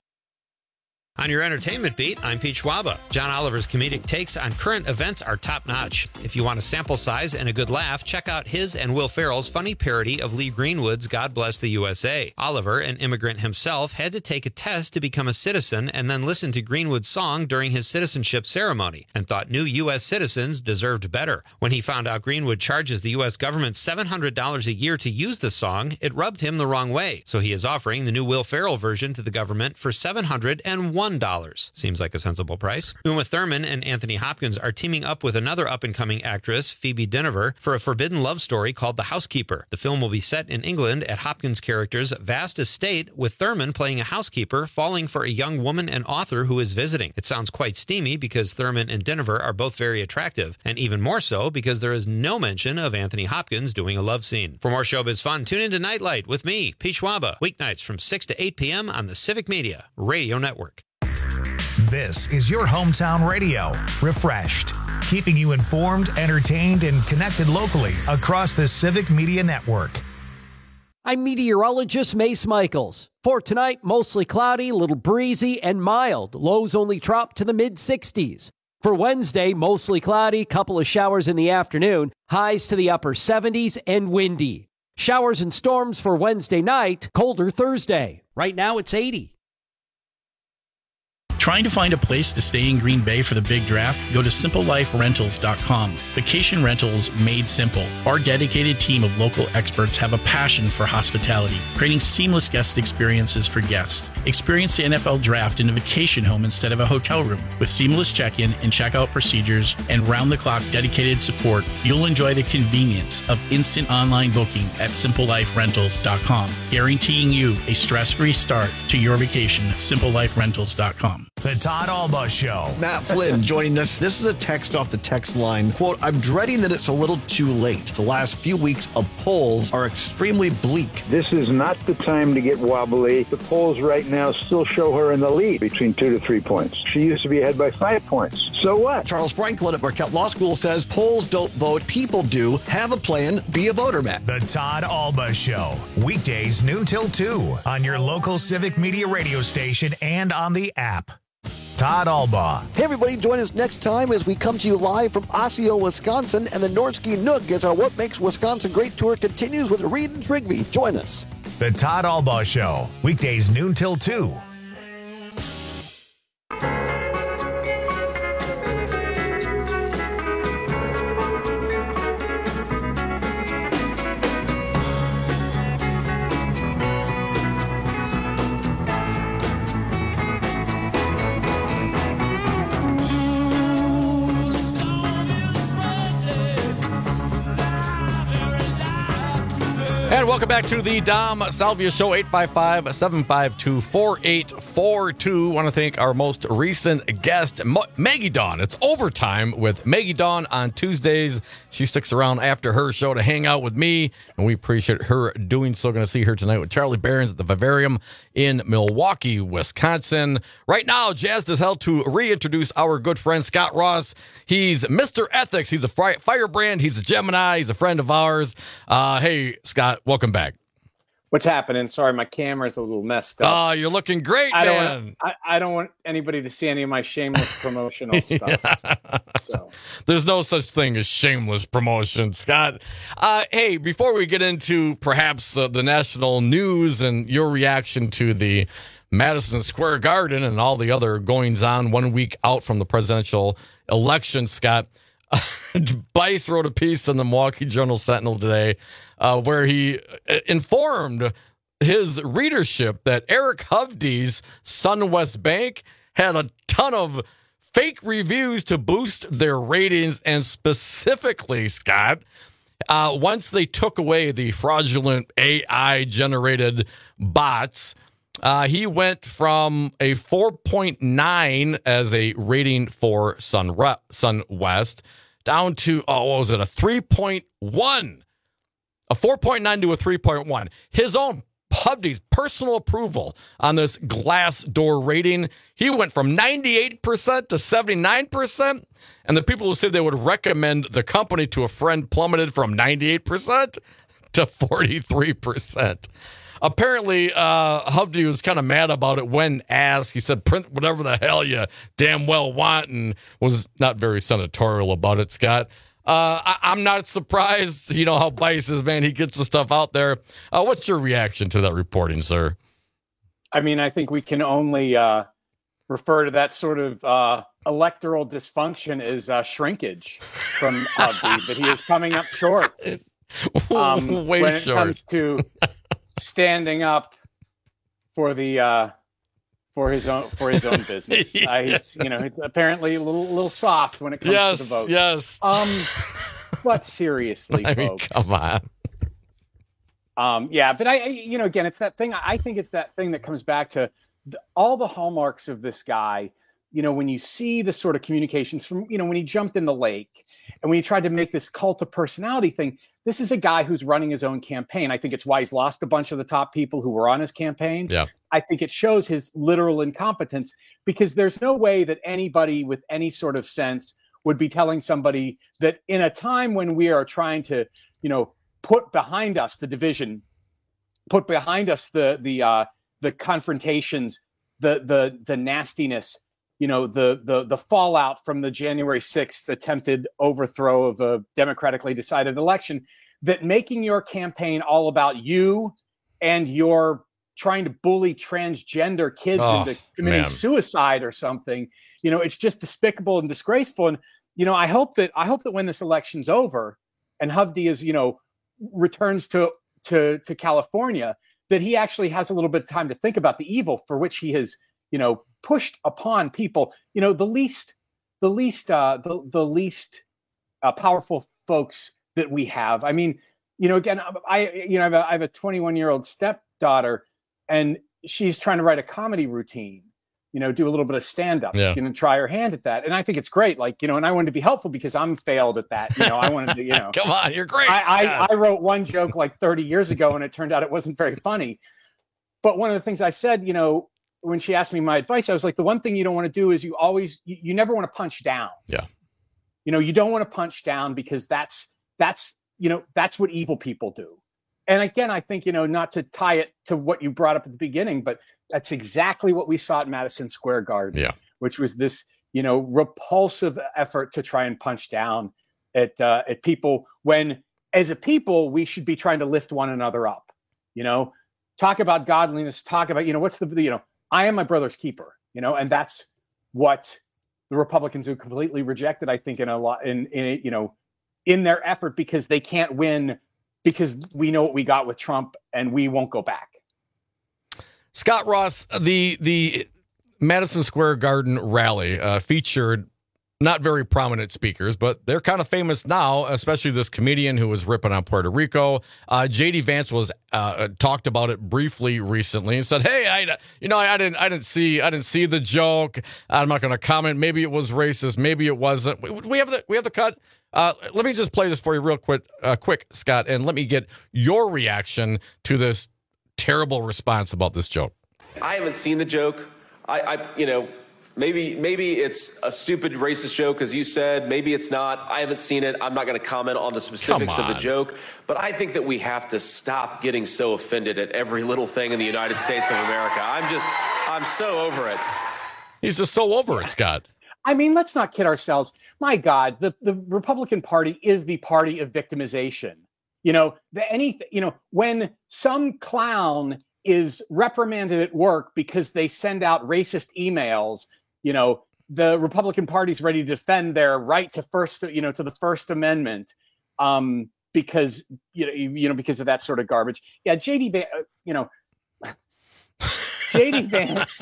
On your entertainment beat, I'm Pete Schwaba. John Oliver's comedic takes on current events are top-notch. If you want a sample size and a good laugh, check out his and Will Ferrell's funny parody of Lee Greenwood's God Bless the U S A. Oliver, an immigrant himself, had to take a test to become a citizen and then listen to Greenwood's song during his citizenship ceremony and thought new U S citizens deserved better. When he found out Greenwood charges the U S government seven hundred dollars a year to use the song, it rubbed him the wrong way. So he is offering the new Will Ferrell version to the government for seven hundred one dollars. Seems like a sensible price. Uma Thurman and Anthony Hopkins are teaming up with another up-and-coming actress, Phoebe Dynevor, for a forbidden love story called The Housekeeper. The film will be set in England at Hopkins' character's vast estate, with Thurman playing a housekeeper falling for a young woman and author who is visiting. It sounds quite steamy because Thurman and Dynevor are both very attractive, and even more so because there is no mention of Anthony Hopkins doing a love scene. For more showbiz fun, tune into Nightlight with me, Pete Schwaba, weeknights from six to eight p.m. on the Civic Media Radio Network. This is your hometown radio, refreshed, keeping you informed, entertained, and connected locally across the Civic Media Network. I'm meteorologist Mace Michaels. For tonight, mostly cloudy, little breezy, and mild. Lows only drop to the mid sixties. For Wednesday, mostly cloudy, couple of showers in the afternoon, highs to the upper seventies, and windy. Showers and storms for Wednesday night, colder Thursday. Right now, it's eighty. Trying to find a place to stay in Green Bay for the big draft? Go to simple life rentals dot com. Vacation rentals made simple. Our dedicated team of local experts have a passion for hospitality, creating seamless guest experiences for guests. Experience the N F L draft in a vacation home instead of a hotel room. With seamless check-in and check-out procedures and round-the-clock dedicated support, you'll enjoy the convenience of instant online booking at simple life rentals dot com, guaranteeing you a stress-free start to your vacation. simple life rentals dot com. The Todd Alba Show. Matt Flynn joining us. This is a text off the text line. Quote, I'm dreading that it's a little too late. The last few weeks of polls are extremely bleak. This is not the time to get wobbly. The polls right now still show her in the lead between two to three points. She used to be ahead by five points. So what? Charles Franklin at Marquette Law School says polls don't vote, people do. Have a plan, be a voter, Matt. The Todd Alba Show. Weekdays noon till two on your local Civic Media radio station and on the app. Todd Alba. Hey, everybody, join us next time as we come to you live from Osseo, Wisconsin, and the Nordsky Nook as our What Makes Wisconsin Great tour continues with Reed and Trigby. Join us. The Todd Alba Show. Weekdays noon till two. And welcome back to the Dom Salvia Show, eight five five, seven five two, four eight four two. I want to thank our most recent guest, Maggie Dawn. It's overtime with Maggie Dawn on Tuesdays. She sticks around after her show to hang out with me, and we appreciate her doing so. Going to see her tonight with Charlie Behrens at the Vivarium in Milwaukee, Wisconsin. Right now, jazzed as hell to reintroduce our good friend Scott Ross. He's Mister Ethics. He's a firebrand. He's a Gemini. He's a friend of ours. Uh, hey, Scott, welcome back. What's happening? Sorry, my camera's a little messed up. Oh, you're looking great, I man. Don't want, I, I don't want anybody to see any of my shameless promotional stuff. So. There's no such thing as shameless promotion, Scott. Uh, hey, before we get into perhaps uh, the national news and your reaction to the Madison Square Garden and all the other goings-on one week out from the presidential election, Scott, Bice wrote a piece in the Milwaukee Journal-Sentinel today uh, where he informed his readership that Eric Hovde's SunWest Bank had a ton of fake reviews to boost their ratings, and specifically, Scott, uh, once they took away the fraudulent A I-generated bots, uh, he went from a four point nine as a rating for Sun SunWest down to, oh, what was it, a three point one. A four point nine to a three point one. His own Hovde's personal approval on this Glassdoor rating, he went from ninety-eight percent to seventy-nine percent, and the people who said they would recommend the company to a friend plummeted from ninety-eight percent to forty-three percent. Apparently, uh, Hovde was kind of mad about it when asked. He said, print whatever the hell you damn well want, and was not very senatorial about it, Scott. Uh, I- I'm not surprised, you know, how Bice is, man. He gets the stuff out there. Uh, what's your reaction to that reporting, sir? I mean, I think we can only uh, refer to that sort of uh, electoral dysfunction as uh, shrinkage from Hovde, but he is coming up short. Um, Way when it short. comes to standing up for the uh, for his own for his own business. Yes. Uh, he's you know he's apparently a little little soft when it comes Yes, to the vote. yes. Um, but seriously, I mean, folks, come on. Um, yeah, but I, I, you know, again, it's that thing. I think it's that thing that comes back to the, all the hallmarks of this guy. You know, when you see the sort of communications from, you know, when he jumped in the lake and when he tried to make this cult of personality thing, this is a guy who's running his own campaign. I think it's why he's lost a bunch of the top people who were on his campaign. Yeah. I think it shows his literal incompetence, because there's no way that anybody with any sort of sense would be telling somebody that in a time when we are trying to, you know, put behind us the division, put behind us the the uh, the confrontations, the the the nastiness, you know, the the the fallout from the January sixth attempted overthrow of a democratically decided election, that making your campaign all about you and your trying to bully transgender kids Oh, into committing man. suicide or something, you know, it's just despicable and disgraceful. And, you know, I hope that I hope that when this election's over and Hovde is, you know, returns to to to California, that he actually has a little bit of time to think about the evil for which he has, you know, pushed upon people. You know, the least the least uh the, the least uh, powerful folks that we have. I mean, you know, again, I you know I have a, I have a twenty-one year old stepdaughter, and she's trying to write a comedy routine, you know, do a little bit of stand-up, Yeah. you know, try her hand at that. And I think it's great. Like, you know, and I wanted to be helpful because I'm failed at that. You know, I wanted to, you know. Come on, you're great. I, Yeah. I, I wrote one joke like thirty years ago, and it turned out it wasn't very funny. But one of the things I said, you know, when she asked me my advice, I was like, the one thing you don't want to do is you always, you, you never want to punch down. Yeah. You know, you don't want to punch down, because that's, that's, you know, that's what evil people do. And again, I think, you know, not to tie it to what you brought up at the beginning, but that's exactly what we saw at Madison Square Garden, Yeah. which was this, you know, repulsive effort to try and punch down at, uh, at people when, as a people, we should be trying to lift one another up, you know, talk about godliness, talk about, you know, what's the, you know, I am my brother's keeper, you know, and that's what the Republicans have completely rejected, I think, in a lot, in, in, you know, in their effort, because they can't win, because we know what we got with Trump and we won't go back. Scott Ross, the the Madison Square Garden rally uh, featured not very prominent speakers, but they're kind of famous now, especially this comedian who was ripping on Puerto Rico. Uh, J D Vance was uh, talked about it briefly recently and said, "Hey, I, you know, I, I didn't, I didn't see, I didn't see the joke. I'm not going to comment. Maybe it was racist. Maybe it wasn't. We, we have the, we have the cut. Uh, let me just play this for you real quick, uh, quick, Scott, and let me get your reaction to this terrible response about this joke." I haven't seen the joke. I, I you know. Maybe maybe it's a stupid racist joke, as you said. Maybe it's not. I haven't seen it. I'm not going to comment on the specifics of the joke. But I think that we have to stop getting so offended at every little thing in the United States of America. I'm just, I'm so over it. He's just so over it, Scott. I mean, let's not kid ourselves. My God, the, the Republican Party is the party of victimization. You know, the anything, you know, when some clown is reprimanded at work because they send out racist emails, you know, the Republican Party's ready to defend their right to first, you know, to the First Amendment, um, because you know, you know, because of that sort of garbage. Yeah, J D, Van, uh, you know, J D Vance,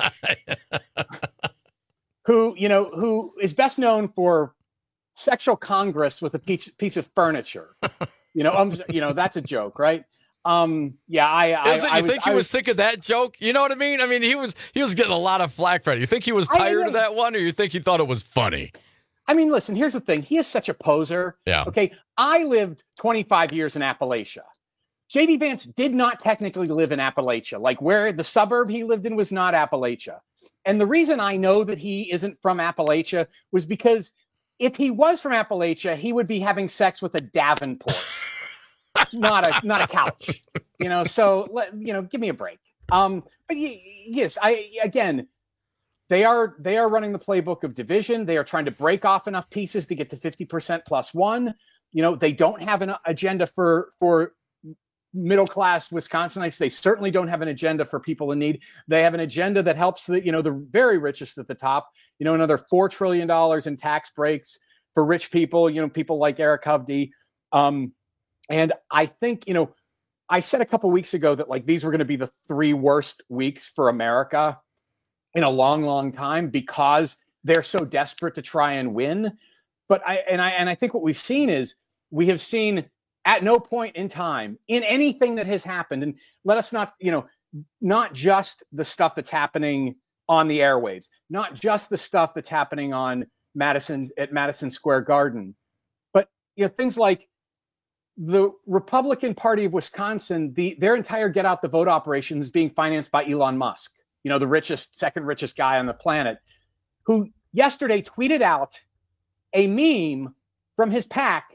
who you know, who is best known for sexual congress with a piece piece of furniture. You know, um, you know, that's a joke, right? Um, yeah, I, I, Is it, you I was, think he I was, was sick of that joke? You know what I mean? I mean, he was he was getting a lot of flack for it. You think he was tired I, I, of that one, or you think he thought it was funny? I mean, listen, here's the thing. He is such a poser. Yeah. Okay. I lived twenty-five years in Appalachia. J D Vance did not technically live in Appalachia. Like where the suburb he lived in was not Appalachia. And the reason I know that he isn't from Appalachia was because if he was from Appalachia, he would be having sex with a Davenport. not a not a couch, you know. So let you know, give me a break. Um, but y- yes, I again, they are they are running the playbook of division. They are trying to break off enough pieces to get to fifty percent plus one. You know, they don't have an agenda for for middle class Wisconsinites. They certainly don't have an agenda for people in need. They have an agenda that helps the you know the very richest at the top. You know, another four trillion dollars in tax breaks for rich people. You know, people like Eric Hovde. Um, And I think, you know, I said a couple weeks ago that like these were going to be the three worst weeks for America in a long, long time because they're so desperate to try and win. But I and I and I think what we've seen is we have seen at no point in time in anything that has happened, and let us not, you know, not just the stuff that's happening on the airwaves, not just the stuff that's happening on Madison at Madison Square Garden, but you know, things like the Republican Party of Wisconsin, the their entire get out the vote operation is being financed by Elon Musk, you know, the richest, second richest guy on the planet, who yesterday tweeted out a meme from his PAC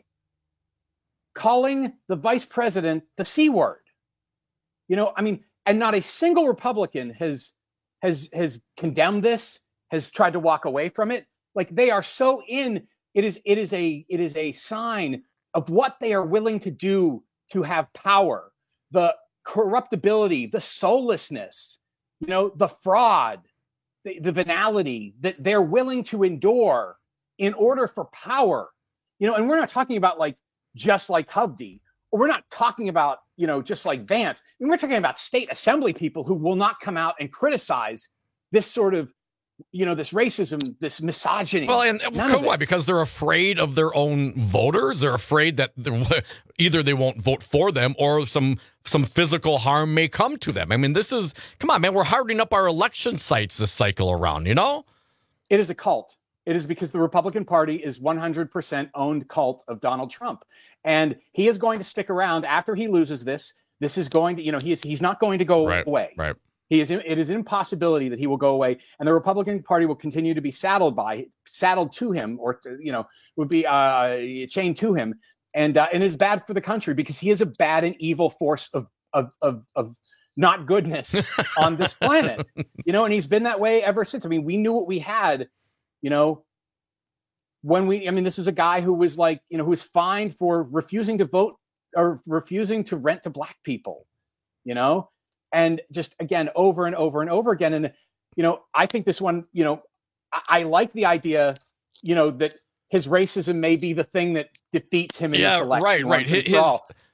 calling the vice president the C word. You know, I mean, and not a single Republican has has has condemned this, has tried to walk away from it. Like they are so in, it is it is a it is a sign of what they are willing to do to have power, the corruptibility, the soullessness, you know, the fraud, the, the venality that they're willing to endure in order for power. You know, and we're not talking about like just like Hovde, or we're not talking about, you know, just like Vance. I mean, we're talking about state assembly people who will not come out and criticize this sort of, you know, this racism, this misogyny. Well, and why? Because they're afraid of their own voters. They're afraid that either they won't vote for them or some some physical harm may come to them. I mean, this is, come on, man, we're hardening up our election sites this cycle around, you know? It is a cult. It is because the Republican Party is one hundred percent owned cult of Donald Trump. And he is going to stick around after he loses this. This is going to, you know, he is, he's not going to go right, away. Right. He is. It is an impossibility that he will go away, and the Republican Party will continue to be saddled by, saddled to him, or you know, would be uh, chained to him, and uh, and is bad for the country because he is a bad and evil force of of of, of not goodness on this planet, you know, and he's been that way ever since. I mean, we knew what we had, you know, when we. I mean, this is a guy who was like, you know, who was fined for refusing to vote or refusing to rent to black people, you know. And just, again, over and over and over again. And, you know, I think this one, you know, I, I like the idea, you know, that his racism may be the thing that defeats him in yeah, this election. Right, right. His,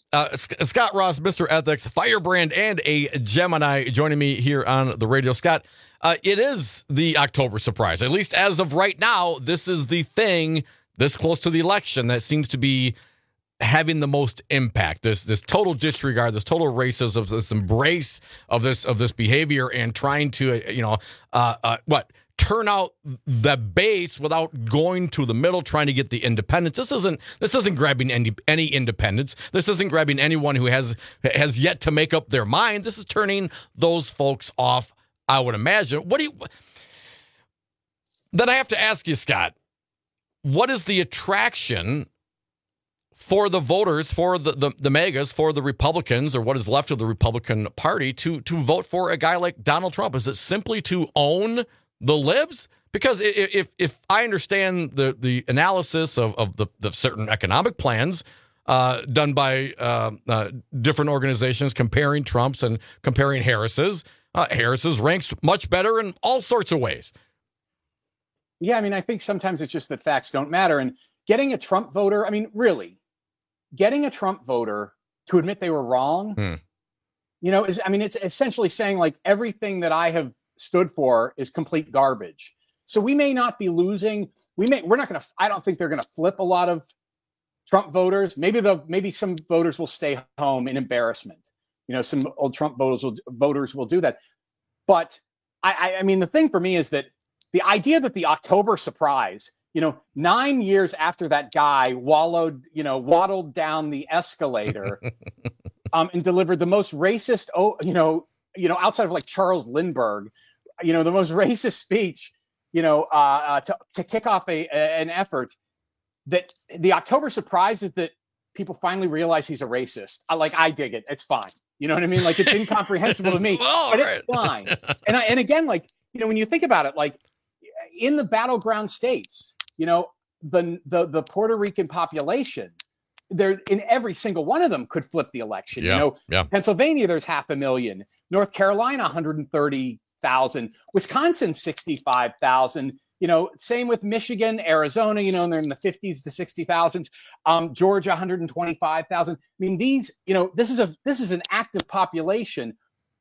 Uh, Scott Ross, Mister Ethics, Firebrand, and a Gemini joining me here on the radio. Scott, uh, it is the October surprise. At least as of right now, this is the thing this close to the election that seems to be having the most impact. This this total disregard, this total racism, this embrace of this of this behavior, and trying to you know uh, uh, what. turn out the base without going to the middle, trying to get the independents. This isn't this isn't grabbing any any independents. This isn't grabbing anyone who has has yet to make up their mind. This is turning those folks off, I would imagine. What do you Then I have to ask you, Scott, what is the attraction for the voters, for the, the, the megas, for the Republicans, or what is left of the Republican Party to to vote for a guy like Donald Trump? Is it simply to own the libs? Because if if I understand the, the analysis of, of the, the certain economic plans uh, done by uh, uh, different organizations comparing Trump's and comparing Harris's, uh, Harris's ranks much better in all sorts of ways. Yeah, I mean, I think sometimes it's just that facts don't matter. And getting a Trump voter, I mean, really, getting a Trump voter to admit they were wrong, hmm. you know, is, I mean, it's essentially saying like everything that I have stood for is complete garbage. So we may not be losing. We may, we're not going to, I don't think they're going to flip a lot of Trump voters. Maybe the, maybe some voters will stay home in embarrassment. You know, some old Trump voters will, voters will do that. But I, I mean, the thing for me is that the idea that the October surprise, you know, nine years after that guy wallowed, you know, waddled down the escalator um, and delivered the most racist, oh, you know, you know, outside of like Charles Lindbergh, you know, the most racist speech, you know, uh, uh, to, to kick off a, a an effort, that the October surprise is that people finally realize he's a racist. I, like, I dig it. It's fine. You know what I mean? Like, it's incomprehensible to me, oh, but right. It's fine. And I, and again, like, you know, when you think about it, like in the battleground states, you know, the, the, the Puerto Rican population, there in every single one of them could flip the election. Yeah, you know, yeah. Pennsylvania, there's half a million. North Carolina, one hundred thirty thousand. Wisconsin, sixty-five thousand. You know, same with Michigan, Arizona, you know, and they're in the fifties to sixty thousand. Um, Georgia, one hundred twenty-five thousand. I mean, these, you know, this is a this is an active population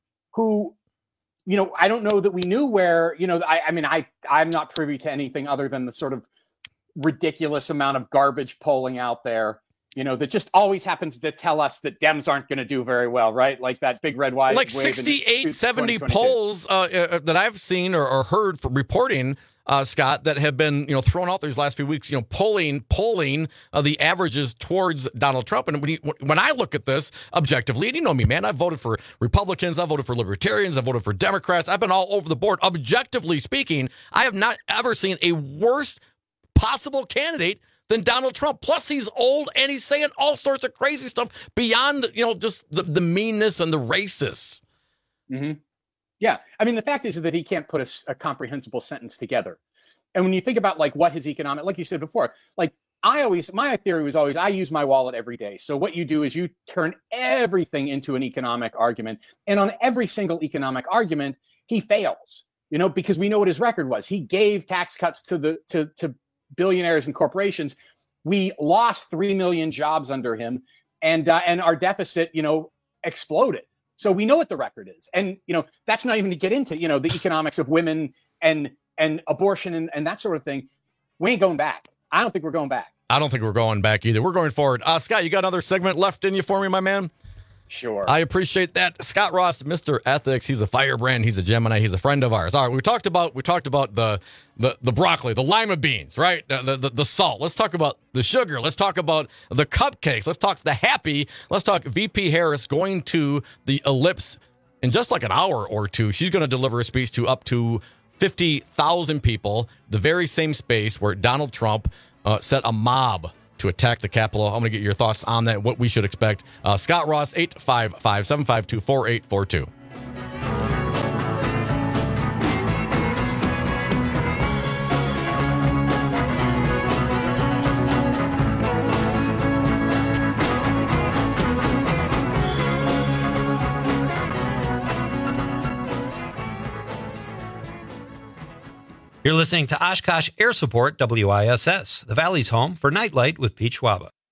who, you know, I don't know that we knew where, you know, I, I mean, I, I'm not privy to anything other than the sort of ridiculous amount of garbage polling out there, you know, that just always happens to tell us that Dems aren't going to do very well, right? Like that big red wave. Like sixty-eight, seventy polls uh, uh, that I've seen or, or heard from reporting, uh, Scott, that have been, you know, thrown out these last few weeks, you know, polling, polling uh, the averages towards Donald Trump. And when, you, when I look at this objectively, and you know me, man, I've voted for Republicans, I've voted for Libertarians, I've voted for Democrats, I've been all over the board. Objectively speaking, I have not ever seen a worse possible candidate than Donald Trump. Plus, he's old and he's saying all sorts of crazy stuff beyond, you know, just the, the meanness and the racists. Mm-hmm. Yeah. I mean, the fact is that he can't put a, a comprehensible sentence together. And when you think about like what his economic, like you said before, like I always, my theory was always, I use my wallet every day. So what you do is you turn everything into an economic argument. And on every single economic argument, he fails, you know, because we know what his record was. He gave tax cuts to the, to, to, billionaires and corporations. We lost three million jobs under him, and uh, and our deficit, you know, exploded. So we know what the record is, and you know that's not even to get into you know the economics of women and and abortion and, and that sort of thing. We ain't going back. I don't think we're going back. I don't think we're going back either. We're going forward. Uh, Scott, you got another segment left in you for me, my man? Sure. I appreciate that. Scott Ross, Mister Ethics. He's a firebrand. He's a Gemini. He's a friend of ours. All right, we talked about we talked about the the, the broccoli, the lima beans, right? The, the the salt. Let's talk about the sugar. Let's talk about the cupcakes. Let's talk the happy. Let's talk V P Harris going to the Ellipse in just like an hour or two. She's going to deliver a speech to up to fifty thousand people, the very same space where Donald Trump uh, set a mob to attack the Capitol. I'm going to get your thoughts on that, what we should expect. Uh, Scott Ross, eight five five, seven five two, four eight four two. You're listening to Oshkosh Air Support W I S S, the Valley's home for Nightlight with Pete Schwaba.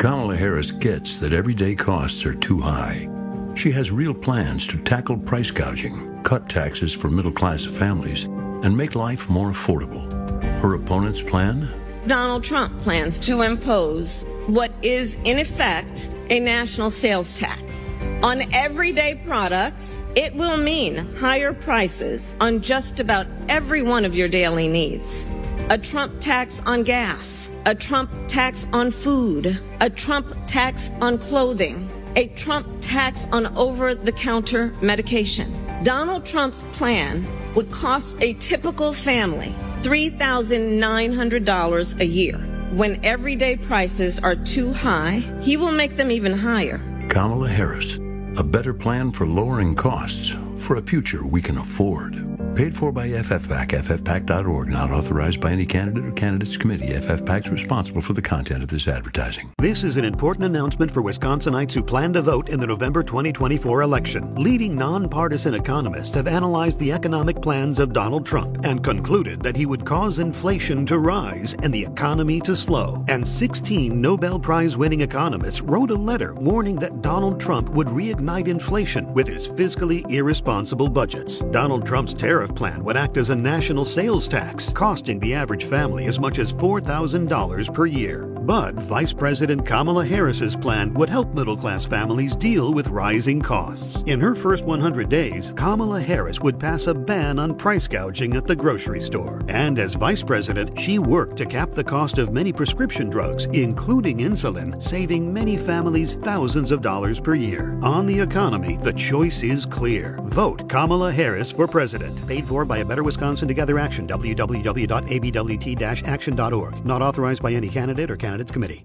Kamala Harris gets that everyday costs are too high. She has real plans to tackle price gouging, cut taxes for middle-class families, and make life more affordable. Her opponent's plan? Donald Trump plans to impose what is, in effect, a national sales tax. On everyday products, it will mean higher prices on just about every one of your daily needs. A Trump tax on gas, a Trump tax on food, a Trump tax on clothing, a Trump tax on over-the-counter medication. Donald Trump's plan would cost a typical family three thousand nine hundred dollars a year. When everyday prices are too high, he will make them even higher. Kamala Harris, a better plan for lowering costs for a future we can afford. Paid for by F F PAC, F F PAC dot org, not authorized by any candidate or candidates committee. F F PAC is responsible for the content of this advertising. This is an important announcement for Wisconsinites who plan to vote in the November twenty twenty-four election. Leading nonpartisan economists have analyzed the economic plans of Donald Trump and concluded that he would cause inflation to rise and the economy to slow. And sixteen Nobel Prize-winning economists wrote a letter warning that Donald Trump would reignite inflation with his fiscally irresponsible budgets. Donald Trump's tariff plan would act as a national sales tax, costing the average family as much as four thousand dollars per year. But Vice President Kamala Harris's plan would help middle-class families deal with rising costs. In her first one hundred days, Kamala Harris would pass a ban on price gouging at the grocery store. And as Vice President, she worked to cap the cost of many prescription drugs, including insulin, saving many families thousands of dollars per year. On the economy, the choice is clear. Vote Kamala Harris for president. Paid for by A Better Wisconsin Together Action, w w w dot a b w t dash action dot org. Not authorized by any candidate or candidates committee.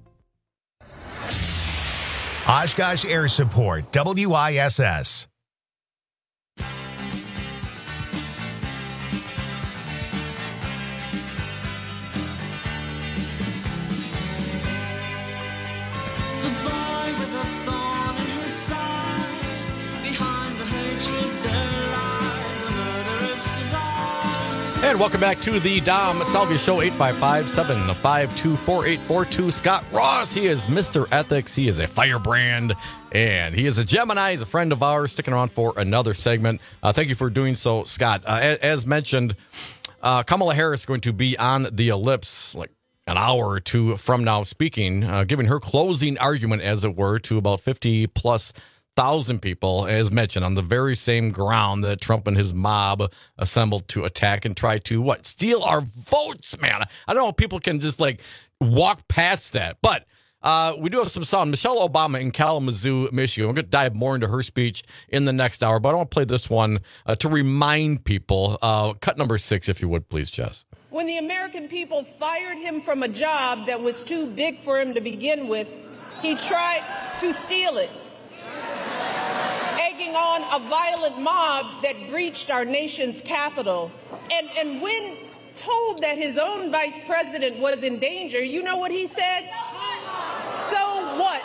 Oshkosh Air Support, W I S S. And welcome back to the Dom Salvia Show, eight five five, seven five two, four eight four two. Scott Ross, he is Mister Ethics. He is a firebrand, and he is a Gemini. He's a friend of ours, sticking around for another segment. Uh, thank you for doing so, Scott. Uh, as, as mentioned, uh, Kamala Harris is going to be on the ellipse like an hour or two from now speaking, uh, giving her closing argument, as it were, to about fifty plus thousand people, as mentioned, on the very same ground that Trump and his mob assembled to attack and try to, what, steal our votes, man. I don't know if people can just, like, walk past that. But uh, we do have some sound. Michelle Obama in Kalamazoo, Michigan. We're going to dive more into her speech in the next hour, but I want to play this one uh, to remind people. Uh, cut number six, if you would, please, Jess. When the American people fired him from a job that was too big for him to begin with, he tried to steal it, egging on a violent mob that breached our nation's capital. And, and when told that his own vice president was in danger, you know what he said? So what?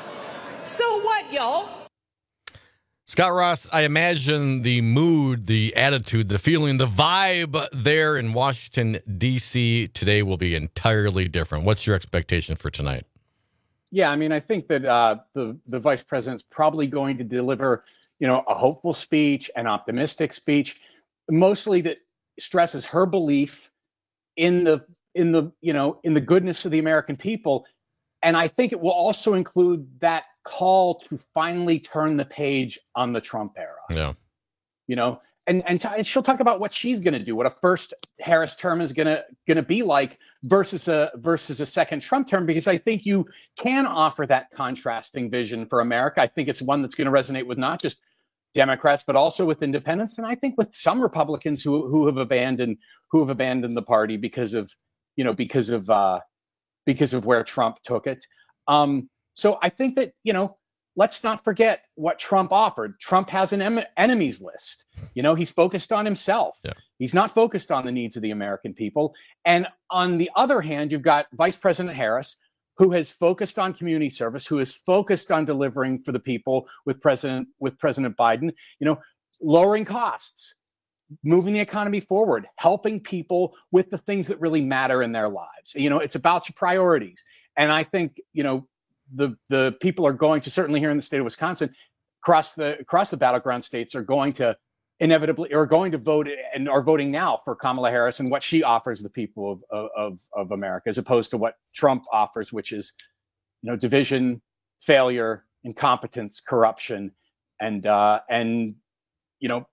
So what, y'all? Scott Ross, I imagine the mood, the attitude, the feeling, the vibe there in Washington, D C today will be entirely different. What's your expectation for tonight? Yeah, I mean, I think that uh, the, the vice president's probably going to deliver, you know, a hopeful speech, an optimistic speech, mostly that stresses her belief in the, in the, you know, in the goodness of the American people. And I think it will also include that call to finally turn the page on the Trump era. Yeah. You know, and and, t- and she'll talk about what she's going to do, what a first Harris term is going to going to be like versus a versus a second Trump term, because I think you can offer that contrasting vision for America. I think it's one that's going to resonate with not just Democrats, but also with independents, and I think with some Republicans who who have abandoned who have abandoned the party because of you know because of uh, because of where Trump took it. Um, so I think that you know. Let's not forget what Trump offered. Trump has an em- enemies list. You know, he's focused on himself. Yeah. He's not focused on the needs of the American people. And on the other hand, you've got Vice President Harris, who has focused on community service, who is focused on delivering for the people with President with President Biden, you know, lowering costs, moving the economy forward, helping people with the things that really matter in their lives. You know, it's about your priorities. And I think, you know, the the people are going to, certainly here in the state of Wisconsin, across the across the battleground states, are going to inevitably are going to vote and are voting now for Kamala Harris and what she offers the people of of of America, as opposed to what Trump offers, which is, you know, division, failure, incompetence, corruption, and uh, and you know,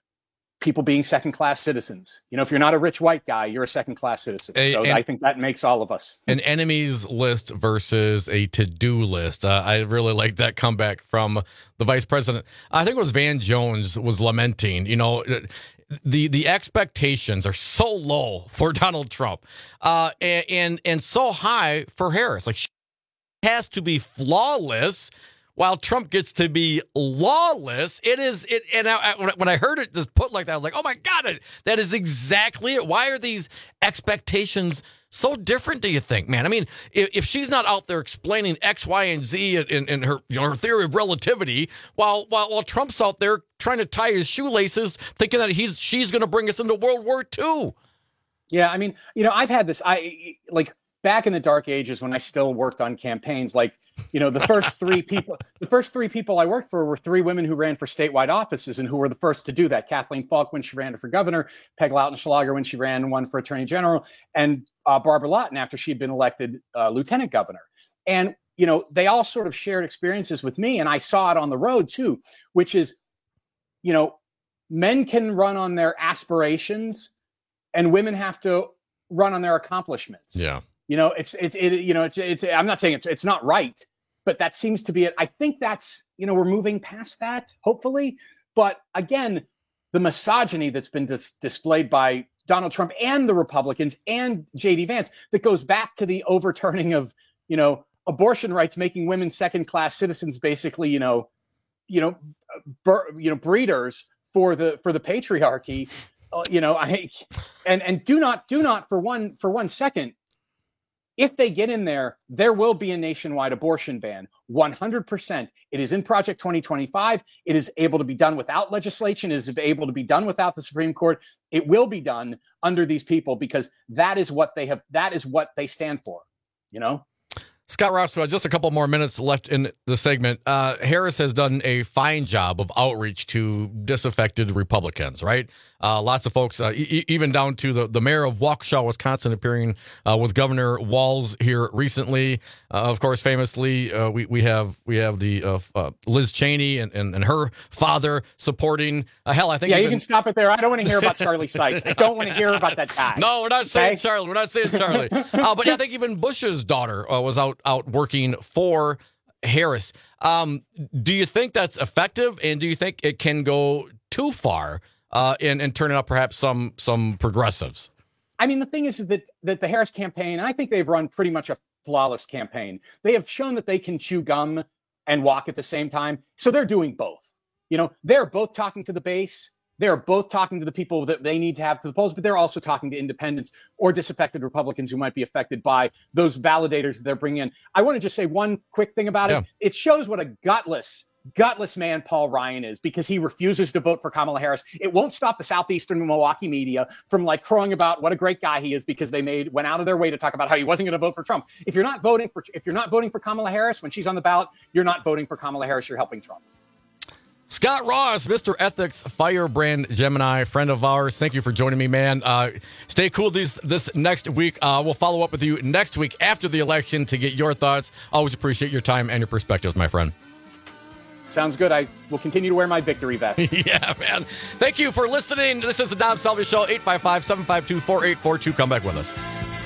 people being second-class citizens. You know, if you're not a rich white guy, you're a second-class citizen. A, so and, I think that makes all of us. An enemies list versus a to-do list. Uh, I really like that comeback from the vice president. I think it was Van Jones was lamenting, you know, the the expectations are so low for Donald Trump uh, and, and, and so high for Harris. Like, she has to be flawless, while Trump gets to be lawless. It is it, and I, when I heard it just put like that, I was like, "Oh my God, that is exactly it." Why are these expectations so different? Do you think, man? I mean, if, if she's not out there explaining X, Y, and Z in, in her, you know, her theory of relativity, while while while Trump's out there trying to tie his shoelaces, thinking that he's she's going to bring us into World War Two. Yeah, I mean, you know, I've had this. I like back in the dark ages when I still worked on campaigns, like. You know, the first three people, the first three people I worked for were three women who ran for statewide offices and who were the first to do that. Kathleen Falk when she ran for governor, Peg Lautenschlager when she ran and won for attorney general, and uh, Barbara Lawton after she'd been elected uh, lieutenant governor. And, you know, they all sort of shared experiences with me, and I saw it on the road too, which is, you know, men can run on their aspirations and women have to run on their accomplishments. Yeah. You know, it's, it's, it, you know, it's, it's, I'm not saying it's, it's not right, but that seems to be it. I think that's, you know, we're moving past that, hopefully. But again, the misogyny that's been dis- displayed by Donald Trump and the Republicans and J D Vance, that goes back to the overturning of, you know, abortion rights, making women second-class citizens, basically, you know, you know, ber- you know, breeders for the, for the patriarchy, uh, you know, I, and, and do not, do not for one, for one second, if they get in there, there will be a nationwide abortion ban, one hundred percent. It is in Project twenty twenty-five. It is able to be done without legislation. It is able to be done without the Supreme Court. It will be done under these people because that is what they have. That is what they stand for, you know? Scott Ross, just a couple more minutes left in the segment. Uh, Harris has done a fine job of outreach to disaffected Republicans, right? Uh, lots of folks, uh, e- even down to the, the mayor of Waukesha, Wisconsin, appearing uh, with Governor Walz here recently. Uh, of course, famously, uh, we we have we have the uh, uh, Liz Cheney and, and, and her father supporting. Uh, hell, I think yeah, even, you can stop it there. I don't want to hear about Charlie Sykes. I don't want to hear about that guy. No, we're not saying okay? Charlie. We're not saying Charlie. uh, but yeah, I think even Bush's daughter uh, was out out working for Harris. Um, do you think that's effective, and do you think it can go too far? Uh, and, and turning up perhaps some some progressives? I mean, the thing is that that the Harris campaign, I think they've run pretty much a flawless campaign. They have shown that they can chew gum and walk at the same time. So they're doing both. You know, they're both talking to the base. They're both talking to the people that they need to have to the polls, but they're also talking to independents or disaffected Republicans who might be affected by those validators that they're bringing in. I want to just say one quick thing about yeah. it. It shows what a gutless gutless man Paul Ryan is because he refuses to vote for Kamala Harris. It won't stop the Southeastern Milwaukee media from like crowing about what a great guy he is because they made went out of their way to talk about how he wasn't going to vote for Trump. If you're not voting for if you're not voting for Kamala Harris when she's on the ballot, you're not voting for Kamala Harris. You're helping Trump. Scott Ross, Mister Ethics, Firebrand Gemini, friend of ours. Thank you for joining me, man. Uh, stay cool this this next week. Uh, we'll follow up with you next week after the election to get your thoughts. Always appreciate your time and your perspectives, my friend. Sounds good. I will continue to wear my victory vest. Yeah, man. Thank you for listening. This is the Dom Salvia Show, eight five five, seven five two, four eight four two. Come back with us.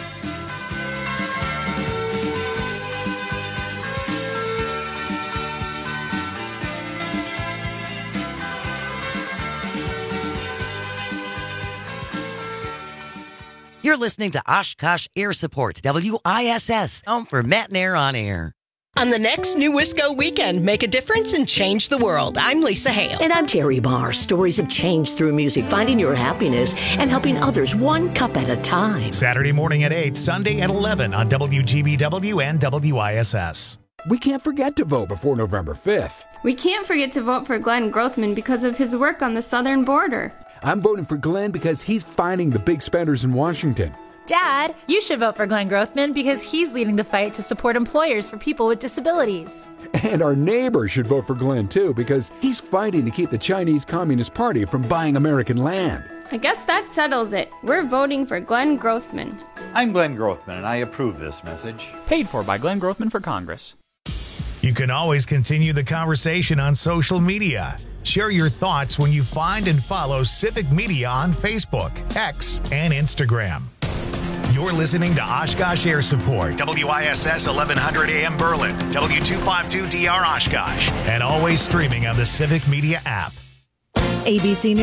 You're listening to Oshkosh Air Support, W I S S, home for Matt and Air on Air. On the next New Wisco weekend, make a difference and change the world. I'm Lisa Hale. And I'm Terry Barr. Stories of change through music, finding your happiness and helping others one cup at a time. Saturday morning at eight, Sunday at eleven on W G B W and W I S S. We can't forget to vote before November fifth. We can't forget to vote for Glenn Grothman because of his work on the southern border. I'm voting for Glenn because he's finding the big spenders in Washington. Dad, you should vote for Glenn Grothman because he's leading the fight to support employers for people with disabilities. And our neighbors should vote for Glenn, too, because he's fighting to keep the Chinese Communist Party from buying American land. I guess that settles it. We're voting for Glenn Grothman. I'm Glenn Grothman, and I approve this message. Paid for by Glenn Grothman for Congress. You can always continue the conversation on social media. Share your thoughts when you find and follow Civic Media on Facebook, X, and Instagram. You're listening to Oshkosh Air Support, W I S S eleven hundred A M Berlin, W two fifty-two D R Oshkosh, and always streaming on the Civic Media app. A B C News.